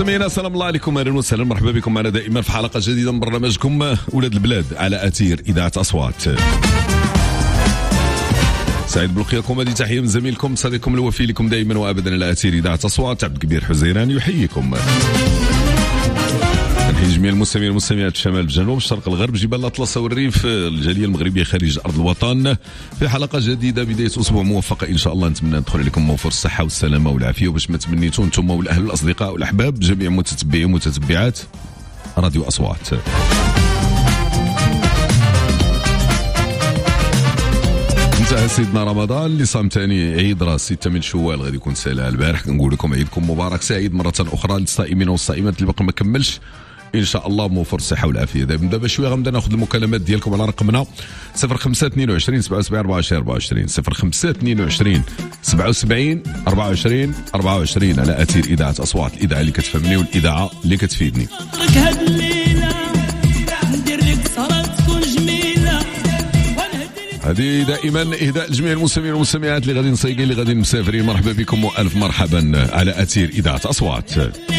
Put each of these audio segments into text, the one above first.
مستمعينا السلام الله عليكم، اهلا وسهلا، مرحبا بكم معنا دائما في حلقه جديده من برنامجكم ولاد البلاد على اثير اذاعه اصوات. سعيد بلقياكم، هذه تحيه من زميلكم صديقكم الوفي لكم دائما وابدا على اثير اذاعه اصوات. عبد الكبير حزيران يحييكم. نحيي جميع المستمعين والمستمعات في الشمال، الجنوب، الشرق، الغرب، جبال الاطلس والريف، الجاليه المغربيه خارج ارض الوطن، في حلقه جديده بدايه اسبوع موفقه ان شاء الله. نتمنى ندخل لكم موفر الصحه والسلامه والعافيه، وباش ما تمنيتوا انتم والاهل والاصدقاء والاحباب جميع متتبعي ومتتبعات راديو اصوات. انتهى سيدنا رمضان اللي صام ثاني عيد راس 6 من شوال، غادي يكون سالها البارح. كنقول لكم عيدكم مبارك سعيد مره اخرى للصائمين والصائمات اللي باقي ما كملش ان شاء الله موفر الصحه والعافيه. دابا شويه غنبدا ناخذ المكالمات ديالكم على رقمنا 0522 77 24 24 0522 77 24 24 على اثير اذاعه اصوات، الاذاعه اللي كتفهمني والاذاعه اللي كتفيدني. هذه دائما اهداء لجميع المستمعين والمستمعات اللي غادي نصيقين اللي غادي مسافرين. مرحبا بكم والف مرحبا على اثير اذاعه اصوات.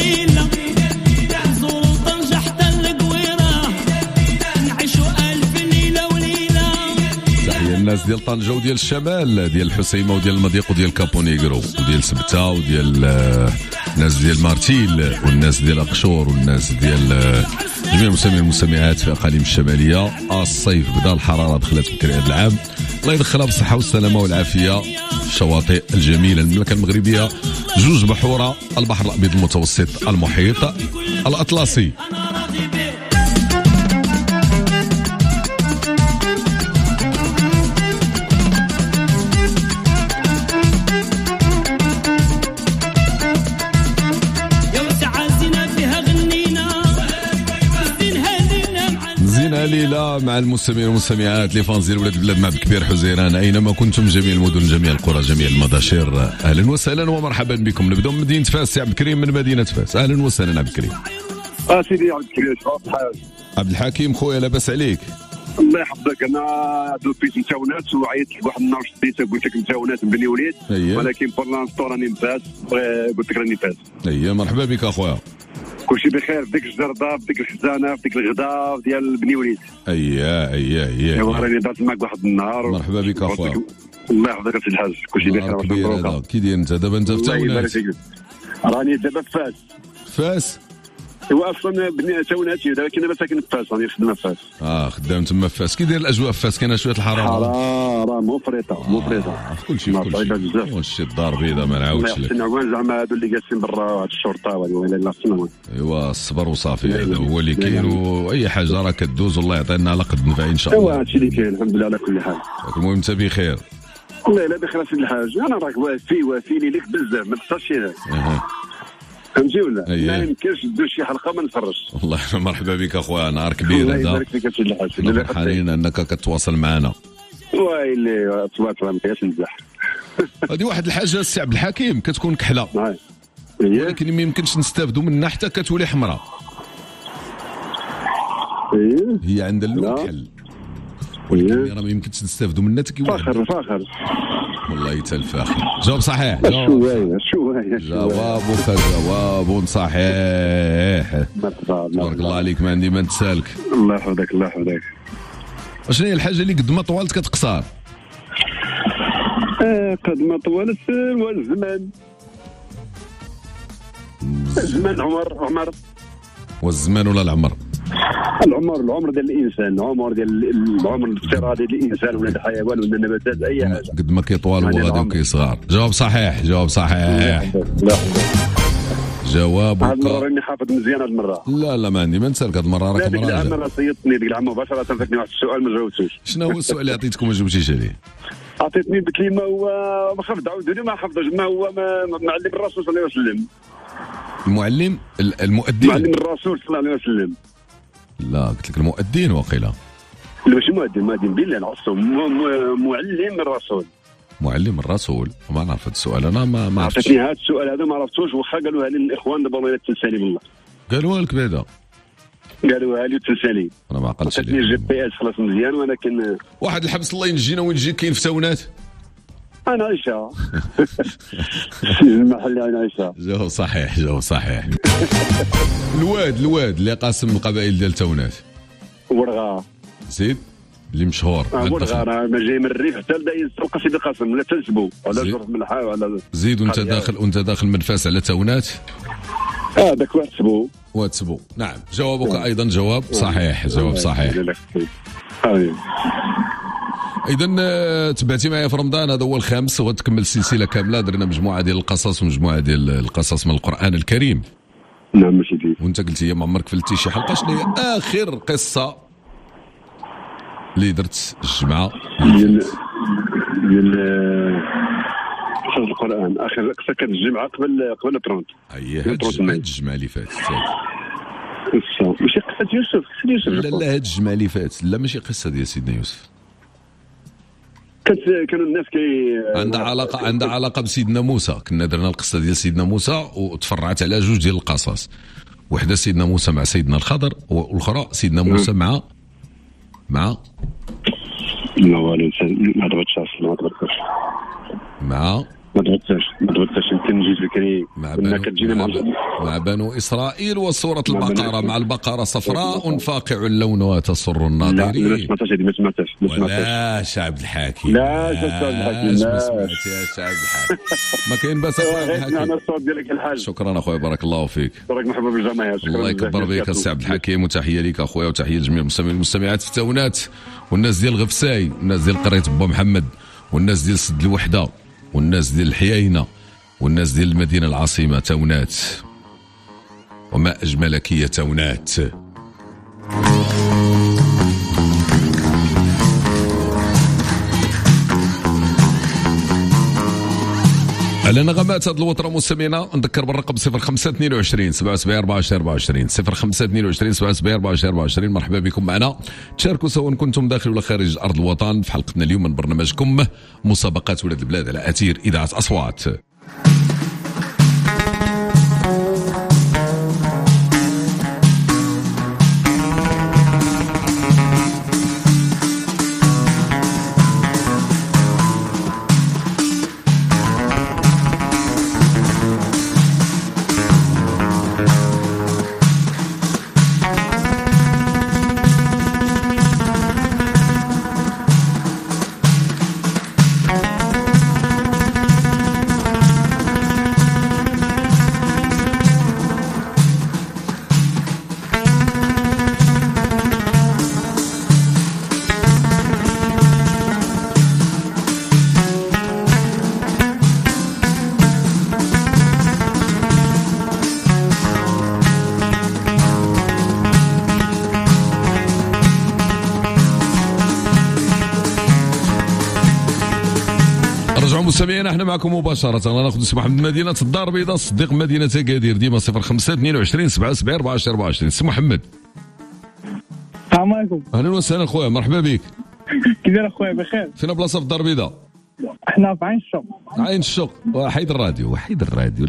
الناس ديال طنجة وديال الشمال، ديال الحسيمه وديال المضيق وديال كابونيغرو وديال سبته وديال الناس ديال مارتيل والناس ديال اقشور والناس ديال جميع المستمعين والمستمعات في اقاليم الشماليه. الصيف بدا، الحراره دخلت بكري هذا العام، الله يدخلها بالصحه والسلامه والعافيه. الشواطئ الجميله المملكه المغربيه، جوج بحوره، البحر الابيض المتوسط، المحيط الاطلسي. ليلى مع المستمعين والمستمعات لي فانزير ولاد البلاد مع الكبير حزيران اينما كنتم، جميع المدن، جميع القرى، جميع المداشر، اهلا وسهلا ومرحبا بكم. نبداو من مدينه فاس. سي عبد الكريم من مدينه فاس، اهلا وسهلا عبد الكريم. سيدي عبد الكريم، عبد الحكيم خويا لاباس عليك؟ الله يحفظك. انا دوبيت متاونات وعيطت لك واحد النهار شديت قلت لك متاونات بني وليد، ولكن بور لانستون راني مفاس، قلت لك راني فاس. مرحبا بك اخويا. كلشي بخير في ديك الجردة، في ديك الخزانه، في ديك الغدا ديال بني وليد. ايوا راني درت معك واحد النهار. مرحبا بك اخويا. الله يحفظك السي الحاج، كلشي بخير. كي داير انت دابا؟ انت في تاونات؟ راني دابا في فاس. فاس؟ هو اصلا بني تاوناتي، ولكن انا ساكن في فاس، راني خدام في فاس. خدام تما في فاس. كي داير الاجواء في فاس؟ كاينه شويه الحراره مفرطه كلشي والشي الدار بيضاء ما نعاودش لك. زعما هادو اللي جالسين برا الشرطه ولا السلام. ايوا الصبر وصافي، هذا هو اللي كاين، واي حاجه راه كدوز والله يعطينا على قد نفع ان شاء الله. ايوا هادشي اللي كاين الحمد لله على كل حال. المهم انت بخير؟ والله لا بخير سيدي الحاج، انا راك وافي ليك بزاف، ما تخسرش هذا. فهمتي ولا؟ ما يمكنش ندير شي حلقه ما نفرجش. والله مرحبا بك اخويا، نهار كبير هذا. الله يبارك فيك سيدي الحاج، فرحانين انك كتواصل معنا. ويلي تبارك الله ما كاينش نزاح. هذه واحد الحاجه السي عبد الحكيم كتكون كحله، ولكن ما يمكنش نستافدوا منها حتى كتولي حمراء. هي عند اللون كحل، ولكن راه ما يمكنش نستافدوا منها حتى كيولي فاخر. والله حتى الفاخر. جواب صحيح. شويه جواب صحيح. تبارك الله عليك، ما عندي ما نتسالك. الله يحفظك. شنو هي الحاجه اللي قد ما طوالت كتقصر؟ قد ما طوالت هو الزمان. عمر والزمان ولا العمر؟ العمر ديال الانسان، العمر الافتراضي للانسان ولا الحيوان ولا النباتات، اي حاجه. قد ما كيطوال هو غادي وكيصغر. جواب صحيح. جوابك. هاد المره راني حافظ مزيان هاد المره. لا ما عندي ما نسالك هاد المره، راك ديك العام راه صيدتني، ديك العام مباشره عطيتني واحد السؤال ما جاوبتوش. شنو هو السؤال اللي عطيتكم ما جاوبتيش عليه؟ عطيتني قلت لي ما هو، ما خاف تعاودوا لي، ما حفظوش. ما هو معلم الرسول صلى الله عليه وسلم. المؤذن. معلم الرسول صلى الله عليه وسلم. لا قلت لك المؤذن وقيلا. لا ماشي مؤذن بالله العصوم، معلم الرسول. معلم الرسول؟ ما نعرف هذا السؤال، انا ما عرفتش. عطيتني هذا السؤال هذا ما عرفتوش، واخا قالوها لي الاخوان دابا ما تنساني بالله. قالوها لك بعدا؟ قالوها لي تنساني. انا ما عقلتش عطيتني الجي بي اس خلاص مزيان، ولكن واحد الحبس الله ينجينا وين يجي كاين في تاونات. انا عايشه المحل انا عايشه. جواب صحيح، جواب صحيح. الواد اللي قاسم القبائل ديال تونات. ورغا. زيد اللي مشهور. ورغا راه ما جاي من الريف حتى لدايز السوق سيدي قاسم ولا تنسبو على جرف ملحه ولا. زيد وانت داخل من فاس على تونات. داك واد سبو. نعم جوابك ايضا جواب صحيح، جواب صحيح. اذا تبعتي معايا في رمضان، هذا هو الخامس، وغتكمل السلسله كامله. درنا مجموعه ديال القصص ومجموعه ديال القصص من القران الكريم. نعم سيدي. وانت قلتي ما عمرك فلتي شي حلقه. شنو هي اخر قصه اللي درت الجمعه ديال القران؟ اخر قصه كانت الجمعه قبل 30. هاد الجمعه اللي فاتت. ماشي قصه يوسف. لا هاد الجمعه اللي فاتت. لا ماشي قصه ديال سيدنا يوسف. كانوا الناس عندها علاقه بسيدنا موسى. كنا درنا القصه ديال سيدنا موسى وتفرعت على جوج ديال القصص. وحده سيدنا موسى مع سيدنا الخضر، والاخرى سيدنا موسى مع ما تغطاش يمكن نجي بكري مع بنو اسرائيل. وسوره البقره مع البقره صفراء فاقع لونها تسر الناظرين. لا ما سمعتش لا شعب الحاكم. لا ما سمعت يا شعب الحاكم. ما كاين باس انا الصوت ديالك الحاج. شكرا اخويا، بارك الله فيك. راك محبوب بالجماهير. الله يكبر بك السي عبد الحكيم. وتحيه ليك اخويا، وتحيه لجميع المستمعين والمستمعات في التونات، والناس ديال غفساي، والناس ديال قريه با محمد، والناس ديال سد الوحده، والناس ديال الحياينه، والناس ديال المدينه العاصمه تونات. وما اجملك يا تونات. على نغمات هذه الوتره مستمعينا. نذكر بالرقم 0522 77 24 24 0522 77 24 24. مرحبا بكم معنا. تشاركوا سواء كنتم داخل ولا خارج ارض الوطن في حلقتنا اليوم من برنامجكم مسابقات ولاد البلاد على اثير اذاعه اصوات. مستمعينا احنا معكم مباشرة. غناخذ سي محمد مدينة الدار البيضاء، صديق مدينة أكادير. ديما 0522 77 24 24. سي محمد. السلام عليكم. اهلا وسهلا خويا، مرحبا بك. كي داير اخويا؟ بخير. فين بلاصة في الدار البيضاء؟ احنا في عين الشوق. عين الشوق. وحيد الراديو، الراديو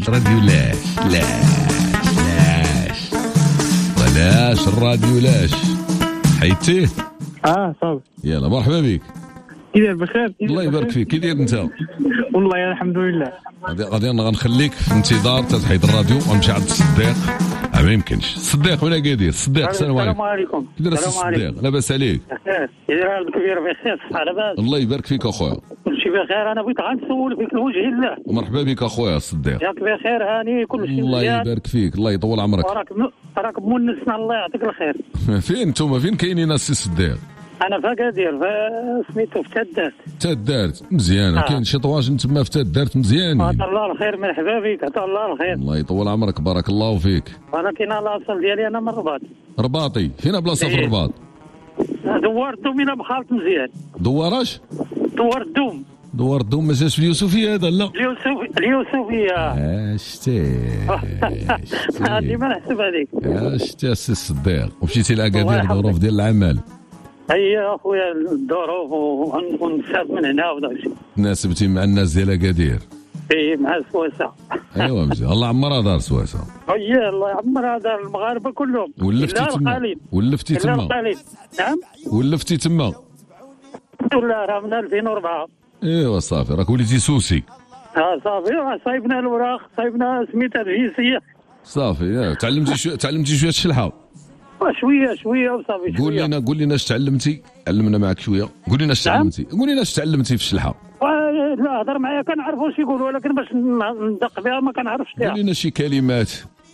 لاش الراديو لاش حيدتيه؟ صافي. يلا مرحبا بك. كي داير؟ بخير. الله يبارك فيك. كي داير انت؟ والله الحمد لله. غادي غنخليك في انتظار تحيد الراديو ونمشي عند الصديق. ما يمكنش. الصديق وين قايدير؟ الصديق السلام عليكم. كي داير الصديق؟ لاباس عليك؟ بخير. يدير الكبير بخير، صحة لاباس؟ الله يبارك فيك اخويا. كلشي بخير. انا بغيت غنسول فيك لوجه الله. مرحبا بك اخويا الصديق. ياك بخير هاني كلشي مزيان. الله يبارك فيك، الله يطول عمرك. راك مونسنا، الله يعطيك الخير. فين نتوما؟ فين كاينين السي الصديق؟ انا في اكادير، سميتو في تادارت مزيانه. كاين شي طواجن تما في تادارت مزيانين. عطا الله الخير، مرحبا بك. عطا الله الخير. الله يطول عمرك، بارك الله فيك. انا كاين الاصل ديالي، انا من الرباط. رباطي؟ فين بلاصه في الرباط؟ دوار الدوم. انا بخالط مزيان. دواراش؟ دوار الدوم ما جاش في اليوسفيه هذا؟ لا اليوسفيه. شتي هذه ما نحسب هذيك. شتي السي الصديق. ومشيتي لاكادير ظروف ديال العمل؟ هي اخويا الظروف ونساب من هنا وداك الشيء. تناسبتي مع الناس ديال اكادير؟ مع سواسه. ايوا مزيان. الله عمرها دار سواسه. الله يعمرها دار المغاربه كلهم. ولفتي تما؟ ولفتي تما؟ نعم. ولفتي تما؟ الحمد لله. راه من 2004. ايوا صافي راك وليتي سوسي. صافي صايبنا الوراق، صايبنا سميتها الجنسيه. صافي تعلمتي شويه الشلحه. شويه وصافي. قول لنا اش تعلمتي، علمنا معك شويه. قول لنا اش تعلمتي، قول لنا اش تعلمتي في الشلحه. لا هضر معايا كنعرف واش يقولوا، ولكن باش ندق بها ما كنعرفش فيها. قول لنا شي كلمات.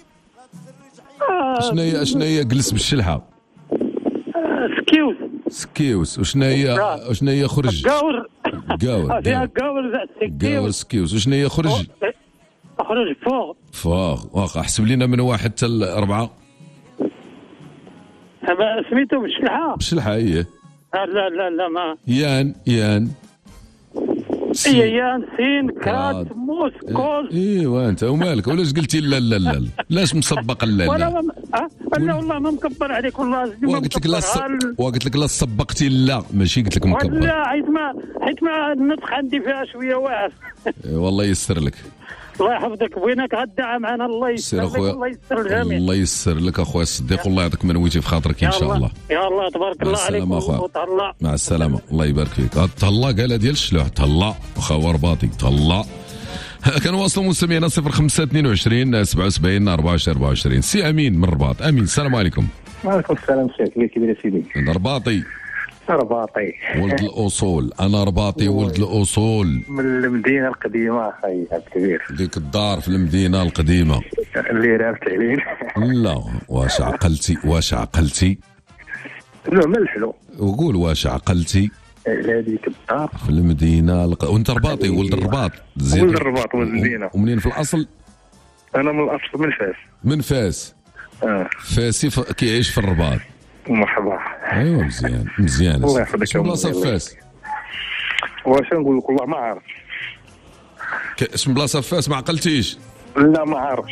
شنو هي جلس بالشلحه؟ سكيوس. وشنو هي خرج؟ قاور. فيها قاور سكيوس. وشنو هي خرج؟ خرج فوق. واخا احسب لنا من 1 حتى 4. سميتو بالشلحه ايه. لا ما يان يان سين كات موس كوز. ايوا انت ومالك ولاش قلتي لا لاش مسبق لا والله ما مكبر عليك والله. قلت لك لا سبقتي لا ماشي قلت لك مكبر. لا حيت ما النطق عندي فيها شويه واعر. والله يسر لك. الله يحفظك وينك غدا معنا. الله يسر لك الله يسر الجميع. الله يسر لك اخويا الصديق والله يعطيك ما نويتي في خاطرك ان شاء الله. يا الله تبارك الله عليك وتهلا. مع السلامه الله يبارك فيك. تهلا قالها ديال الشلوح تهلا واخا هو رباطي تهلا. كنواصلوا مستمعينا 0522 77 24. سي امين من الرباط. امين السلام عليكم. وعليكم السلام سي كبير سيدي. رباطي ولد الاصول. انا رباطي ولد الاصول من المدينه القديمه اخي عبد الكبير. ديك الدار في المدينه القديمه اللي رافت علينا. لا واش عقلتي لا ما الحلو. وقول واش عقلتي هذيك الدار في المدينه وانت رباطي ولد الرباط. ولد الرباط ولد المدينه. ومنين في الاصل؟ انا من الاصل من فاس. فاسي كيعيش في الرباط. مرحبا. ايوا مزيان الله يحفظك. شنو بلاصه فاس؟ واش نقول لك والله ما عارف. اسم بلاصه فاس ما عقلتيش؟ لا ما عارفش.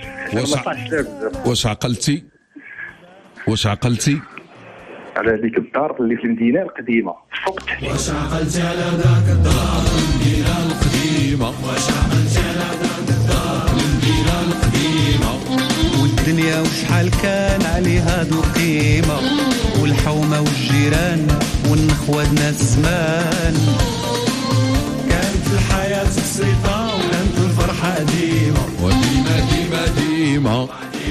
واش عقلتي على هذيك الدار اللي في المدينه القديمه فقت. واش عقلتي على ذاك الدار في المدينه القديمه؟ واش عقلتي على ذاك الدار في المدينه القديمه؟ والدنيا وشحال كان عليها ذو قيمة، والحومة والجيران والنخوة ناس زمان. كانت الحياة بسيطة وكانت الفرحة ديما وديما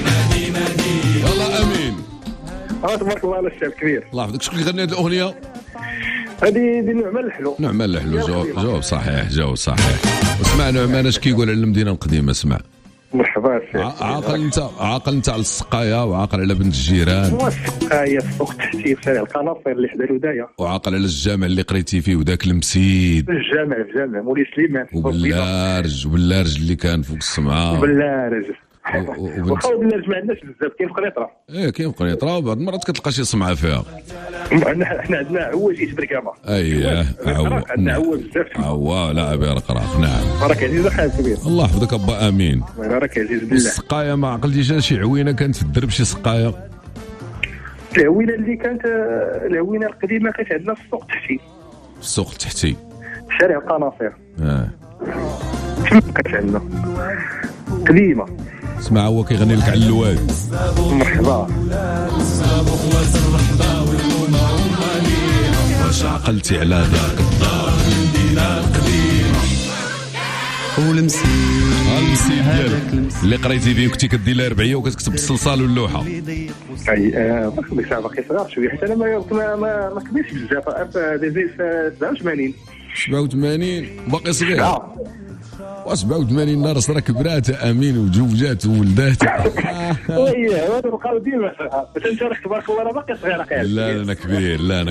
والله امين. تبارك الله على الشعب الكبير. الله يحفظك. شكون اللي غنى هذه الاغنية؟ هذه نعمان الحلو. نعمان الحلو. جواب صحيح. اسمع نعمان اش كيقول على المدينة القديمة. اسمع. مرحبا. عاقل انت على السقايه وعاقل على بنت الجيران. السقايه فوق تحتي في شارع القناصر اللي حدا الودايه. وعاقل على الجامع اللي قريتي فيه وذاك المسيد. الجامع مولاي سليمان. وباللارج اللي كان فوق السمعه. باللارج وخاو باللارج ما عندناش بزاف. كاين في قنيطره. كاين في قنيطره وبعض المرات كتلقى شي سمعه فيها. احنا عندنا عواجيت بركامه. عندنا عوا بزاف. لا برقراق. نعم بارك عزيز اخي الكبير. الله يحفظك ابا امين. بارك عزيز بالله. السقايه ما عقلتيش شي عوينه كانت في الدرب شي سقايه؟ العوينه اللي كانت العوينه القديمه كانت عندنا في السوق التحتي. السوق التحتي شارع القناصر. كانت عندنا قديمه. اسمع هو كيغني لك على الواد. مرحبا. واش عقلتي على ذاك الدار المدينه القديمه؟ والمسيد ديالك اللي قريتي فيه كنتي كدير لها ربعيه وكتكتب بالصلصال واللوحه. ديك الساعه باقي صغار شويه حتى انا ما كبرتش بزاف. ديزي 87 باقي صغير. و87 ناقص راه كبرات امين وتزوجات وولدات. هذا بقاو ديما باش انت راك تبارك الله راه باقي صغير اخي. لا انا كبير. لا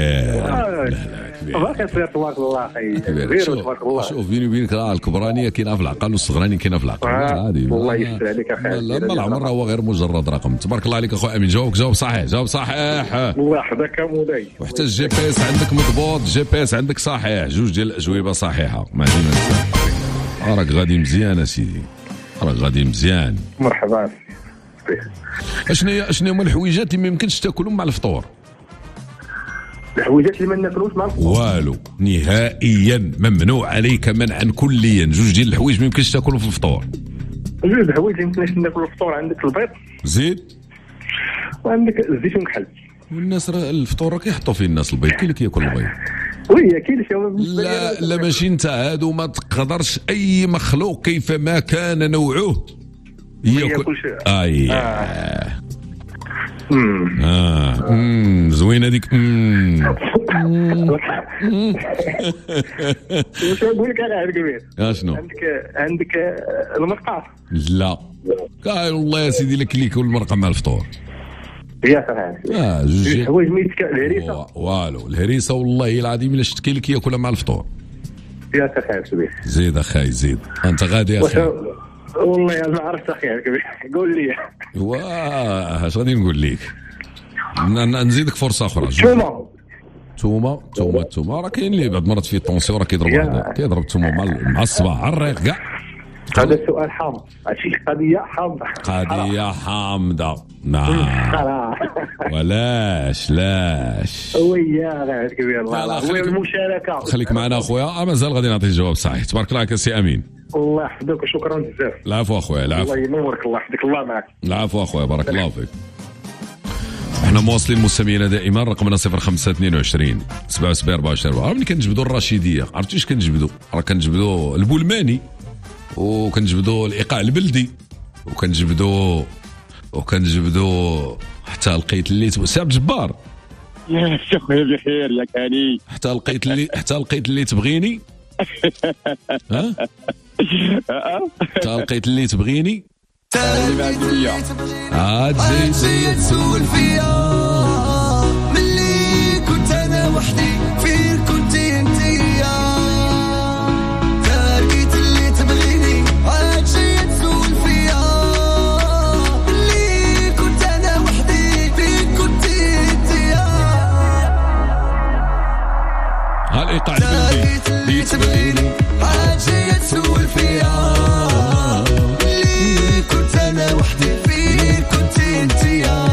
باقي صغير تبارك الله اخي. كبير تبارك الله. شوف بيني وبينك راه الكبرانيه كاينه في العقل والصغرانيه كاينه في العقل. عادي والله يسر عليك اخي. لا العمر هو غير مجرد رقم. تبارك الله عليك اخويا امين. جاوب صحيح. الله يحفظك مولاي. وحتى الجي بي اس عندك مضبوط. الجي بي اس عندك صحيح. جوج ديال الاجوبه صحيحه. ما عندي ما نسى. راك غادي مزيان سيدي. راك غادي مزيان. مرحبا. اشنو هما الحويجات اللي ما يمكنش تاكلهم مع الفطور؟ الحويجات اللي ما ناكلوش مع الفطور والو نهائيا. ممنوع عليك منعا كليا. جوج ديال الحوايج ما يمكنش تاكلهم في الفطور. جوج الحوايج اللي يمكنش ناكلوا في الفطور. عندك البيض زيد وعندك الزيت ونكحل. والناس راه الفطور راه كيحطوا فيه الناس البيض. كاين اللي كياكل البيض. وي كاين شي لا ماشي انت، هادو ما تقدرش اي مخلوق كيفما كان نوعه ياكل. زوينه ديك. واش نقول لك انا كبير؟ شنو عندك المرقه؟ لا قال والله يا سيدي لك اللي ياكل المرقه مع الفطور يا صراحه. جوج الحوايج ميتك الهريسه والو الهريسه والله العظيم الا شتكي لك ياكلها مع الفطور. يا صاحبي كبير زيد اخاي زيد انت غادي يا اخي. والله ما عرفت اخي كبير قول لي. اش غادي نقول لك؟ نزيدك فرصه اخرى. توما راه كاين اللي بعض المرات فيه طونسيون راه كيضرب التومه مع الصباح على الريق كاع. هذا السؤال حامض، هادشي قضيه حامضه. نعم. ولاش ويا غير كبير الله المشاركه. خليك معنا اخويا مازال غادي نعطي الجواب صحيح. تبارك الله عليك سي امين. الله يحفظك وشكرا بزاف. العفو اخويا العفو. الله ينورك الله يحفظك الله معك. العفو اخويا بارك الله فيك. احنا مواصلين مستمعينا دائما رقمنا 0522 77 24. عرفت ملي كنجبدوا الرشيديه عرفتي واش كنجبدوا؟ راه كنجبدوا البولماني وكنجبدوا الايقاع البلدي وكنجبدوا حتى لقيت اللي سي عبد الجبار. يا خويا بخير يا كاني. حتى لقيت اللي تبغيني. ها حتى لقيت اللي تبغيني. عاد زي تسول فيا ملي كنت انا وحدي فين كنت انتيا. لقيت اللي تبغيني عاد زي تسول فيا ملي كنت انا وحدي فين كنت انتيا. هالايقاع اللي تبغيني عاد زي تسول فيا أنا وحدي فين كنت انت يا.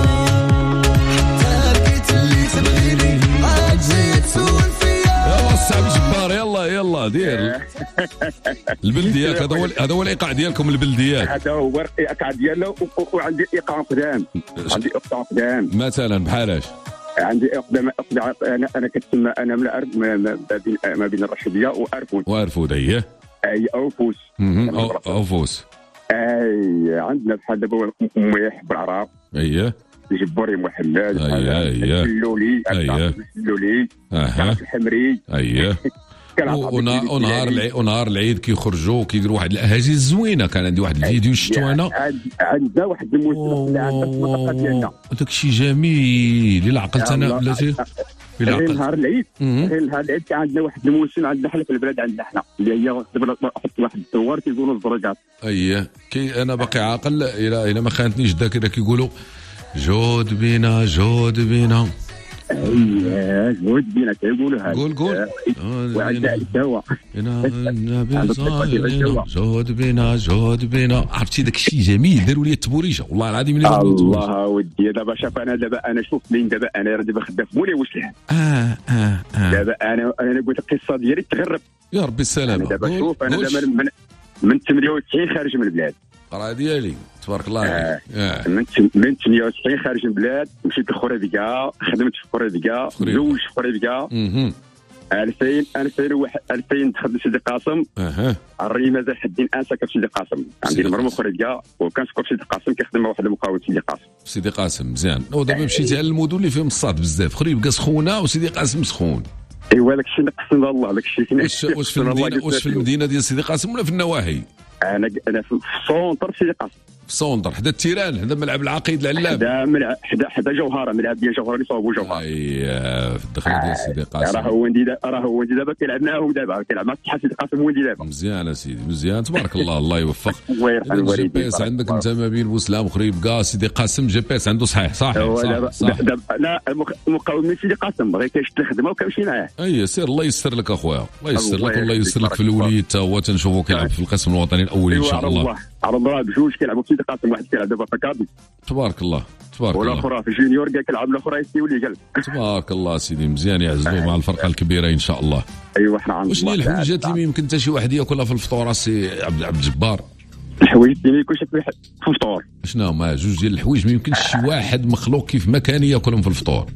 حتى لقيت اللي تبغيني عاد جاي تسول فيا. يلا السعب جبار يلا دير البلديات. هذا هو الايقاع ديالكم البلديات. هذا هو الايقاع ديالنا. وعندي ايقاع قدام. مثلا بحالاش؟ عندي انا كتسمى انا من الارض ما بين الرشيديه وارفود. اي اوفوس. عندنا بحال دابا ميح بالعراق. جبوري محمد. اللولي. الحمري. ونهار العيد كيخرجوا كيديروا واحد الاهازيج زوينه. كان عندي واحد الفيديو شفتو انا. عندنا واحد الموسم عندنا في المنطقه ديالنا. داكشي جميل الا عقلت انا بلاتي. غير نهار العيد كان عندنا واحد الموسم عندنا حنا في البلاد عندنا حنا اللي هي حط واحد الدوار كيقولوا الزرقات. انا باقي عاقل الى ما خانتنيش الذاكره كيقولوا جود بينا. جود بينا كيقولوا هذا. قول وعندنا الدواء. جود بينا عرفتي داك الشيء جميل. داروا لي التبوريشه والله العظيم. الله ودي دابا شوف انا شوف لين دابا انا دابا خدام في مولاي واش لها. دابا انا قلت القصه ديالي تغرب يا ربي السلامه. دابا شوف انا دابا من 98 خارج من البلاد. راه ديالي تبارك الله عليك. من 98 خارج من البلاد. مشيت لخريبكا خدمت في خريبكا زوج في خريبكا. 2000 دخلت سيدي قاسم. الري مازال حدين انسى في سيدي قاسم. عندي المرمى خريبكا وكان سكر في سيدي قاسم كيخدم مع واحد المقاول سيدي قاسم. مزيان. ودابا مشيتي على المدن اللي فيهم الصاد بزاف. خريبكا سخونه وسيدي قاسم سخون. ايوا داك الشيء نقسم الله داك الشيء. واش في المدينه ديال سيدي قاسم ولا في النواحي؟ انا في السونتر في سيدي قاسم. في السونتر حدا التيران حدا ملعب العقيد العلاب. حدا جوهره ملعب ديال جوهره اللي صوبوا جوهره. في الدخله ديال سيدي قاسم. راه هو وندي دابا كيلعب معاهم دابا كيلعب مع اتحاد سيدي قاسم وندي دابا. مزيان سيدي مزيان تبارك الله يوفق. الله يرحم الوالدين. جي بي اس عندك انت ما بين بوسلام خريبكا سيدي قاسم. جي بي اس عنده صحيح. لا المقاول من سيدي قاسم بغى كيشد الخدمه وكنمشي معاه. سير الله يسر لك اخويا. الله يسر لك والله يسر لك في الوليد تا هو تنشوفو كيلعب في القسم الوطني الاول ان شاء الله. على الله بجوج كيلعبوا في سيدي قاسم. واحد كيلعب دابا في كادي. تبارك الله والاخرى في جونيور كاع كيلعب الاخرى يستولي قال. تبارك الله سيدي مزيان يعزلوا مع الفرقه الكبيره ان شاء الله. ايوا حنا عندنا. واش هي الحويجات اللي يمكن حتى شي واحد ياكلها في الفطور سي عبد الجبار؟ الحوايج اللي ما ياكلش في الفطور شنو هما جوج ديال الحوايج ما يمكنش شي واحد مخلوق كيف ما كان ياكلهم في الفطور.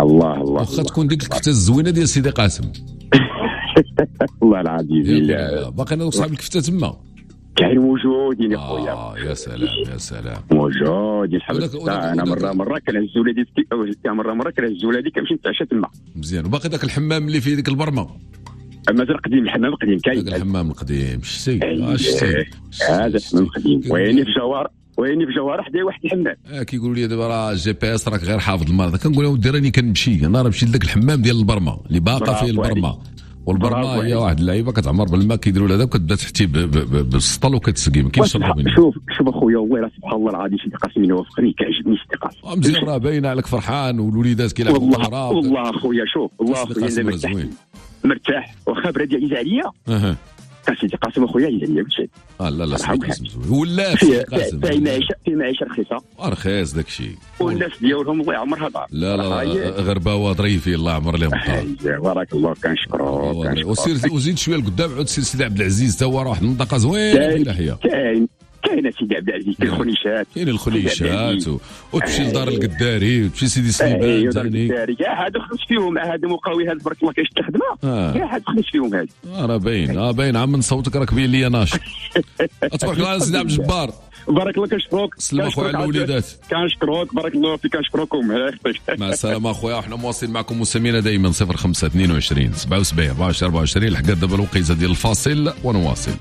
الله واخا تكون ديك الكفته الزوينه ديال سيدي قاسم. والله العظيم باقي انا وصاحب الكفته تما كاين موجودين يا خويا. يا سلام يا سلام موجودين. انا مره كنهز ولادي مره كنهز ولادي كنمشي نتعشى تما. مزيان. وباقي داك الحمام اللي فيه ديك البرمه مازال قديم. الحمام القديم كاين. داك الحمام القديم شتي هذا الحمام القديم. ويني في جوار حدايا واحد الحمام. كيقولوا لي دابا راه جي بي اس راك غير حافظ المرض. كنقول لهم ودي كنمشي انا راه مشيت لذاك الحمام ديال البرمه اللي باقا فيه البرمه. والبرمه هي واحد اللعيبه كتعمر بالماء كيديروا لها وكتبدا تحتي بالسطل وكتسقي ما كاينش شرب. شوف اخويا والله سبحان الله العظيم سيدي قاسم يوفقني كيعجبني سيدي قاسم. مزيان راه باينه عليك فرحان والوليدات كيلعبوا كره. والله اخويا شوف والله اخويا مرتاح واخا برا ديال عليا. سيدي قاسم اخويا يزعل كلشي. لا سيدي قاسم زوين ولا سيدي قاسم في معيشه رخيصه. رخيص داكشي. والناس ديالهم الله يعمرها دار. لا غرباوه ظريفين الله يعمر لهم الدار. بارك الله كنشكروك. وزيد شويه لقدام عود سيدي عبد العزيز تا هو راه واحد المنطقه زوينه في ناحيه. كاين سيدي عبد العزيز. كاين الخليشات وتمشي لدار القداري وتمشي سيدي سليمان ثاني. كاع هادو خرج فيهم هذا مقاوي هذا تبارك الله كيشد الخدمه. كاع هادو خرج فيهم هادو. راه باين عم من صوتك راك باين لي ناشط. تبارك الله سيدي عبد الجبار. بارك الله كنشكروك. سلم اخويا على الوليدات. كنشكروك بارك الله فيك. كنشكركم. مع السلامه اخويا. وحنا مواصلين معكم مستمعينا دائما 05 22 77 24 لحقات دابا الوقيته ديال الفاصل ونواصل.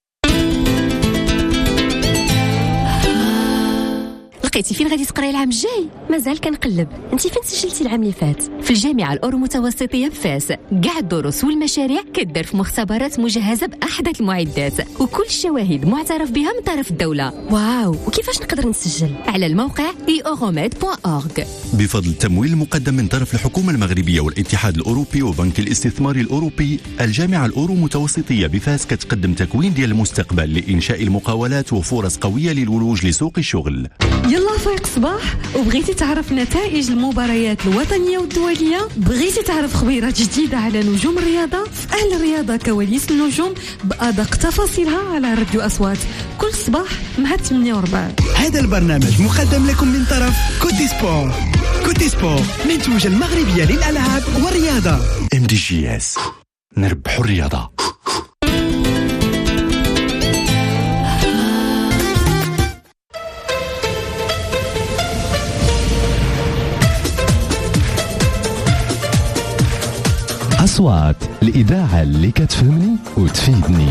لقيتي فين غادي تقراي العام الجاي؟ مازال كنقلب. انت فين سجلتي العام اللي فات؟ في الجامعه الاورو متوسطيه بفاس. كاع الدروس والمشاريع كدار في مختبرات مجهزه باحدث المعدات وكل الشواهد معترف بها من طرف الدوله. واو. وكيفاش نقدر نسجل؟ على الموقع eoromed.org. بفضل التمويل المقدم من طرف الحكومه المغربيه والاتحاد الاوروبي وبنك الاستثمار الاوروبي، الجامعه الاورو متوسطيه بفاس كتقدم تكوين ديال المستقبل لانشاء المقاولات وفرص قويه للولوج لسوق الشغل. يلا فايق صباح وبغيتي تعرف نتائج المباريات الوطنية والدولية؟ بغيتي تعرف خبيرات جديدة على نجوم الرياضة؟ في أهل الرياضة كواليس النجوم بأدق تفاصيلها على راديو أصوات كل صباح مع 48. هذا البرنامج مقدم لكم من طرف كوتي سبور. كوتي سبور منتوجة المغربية للألعاب والرياضة. MDGS نربحوا الرياضة. أصوات الإذاعة اللي كتفهمني وتفيدني.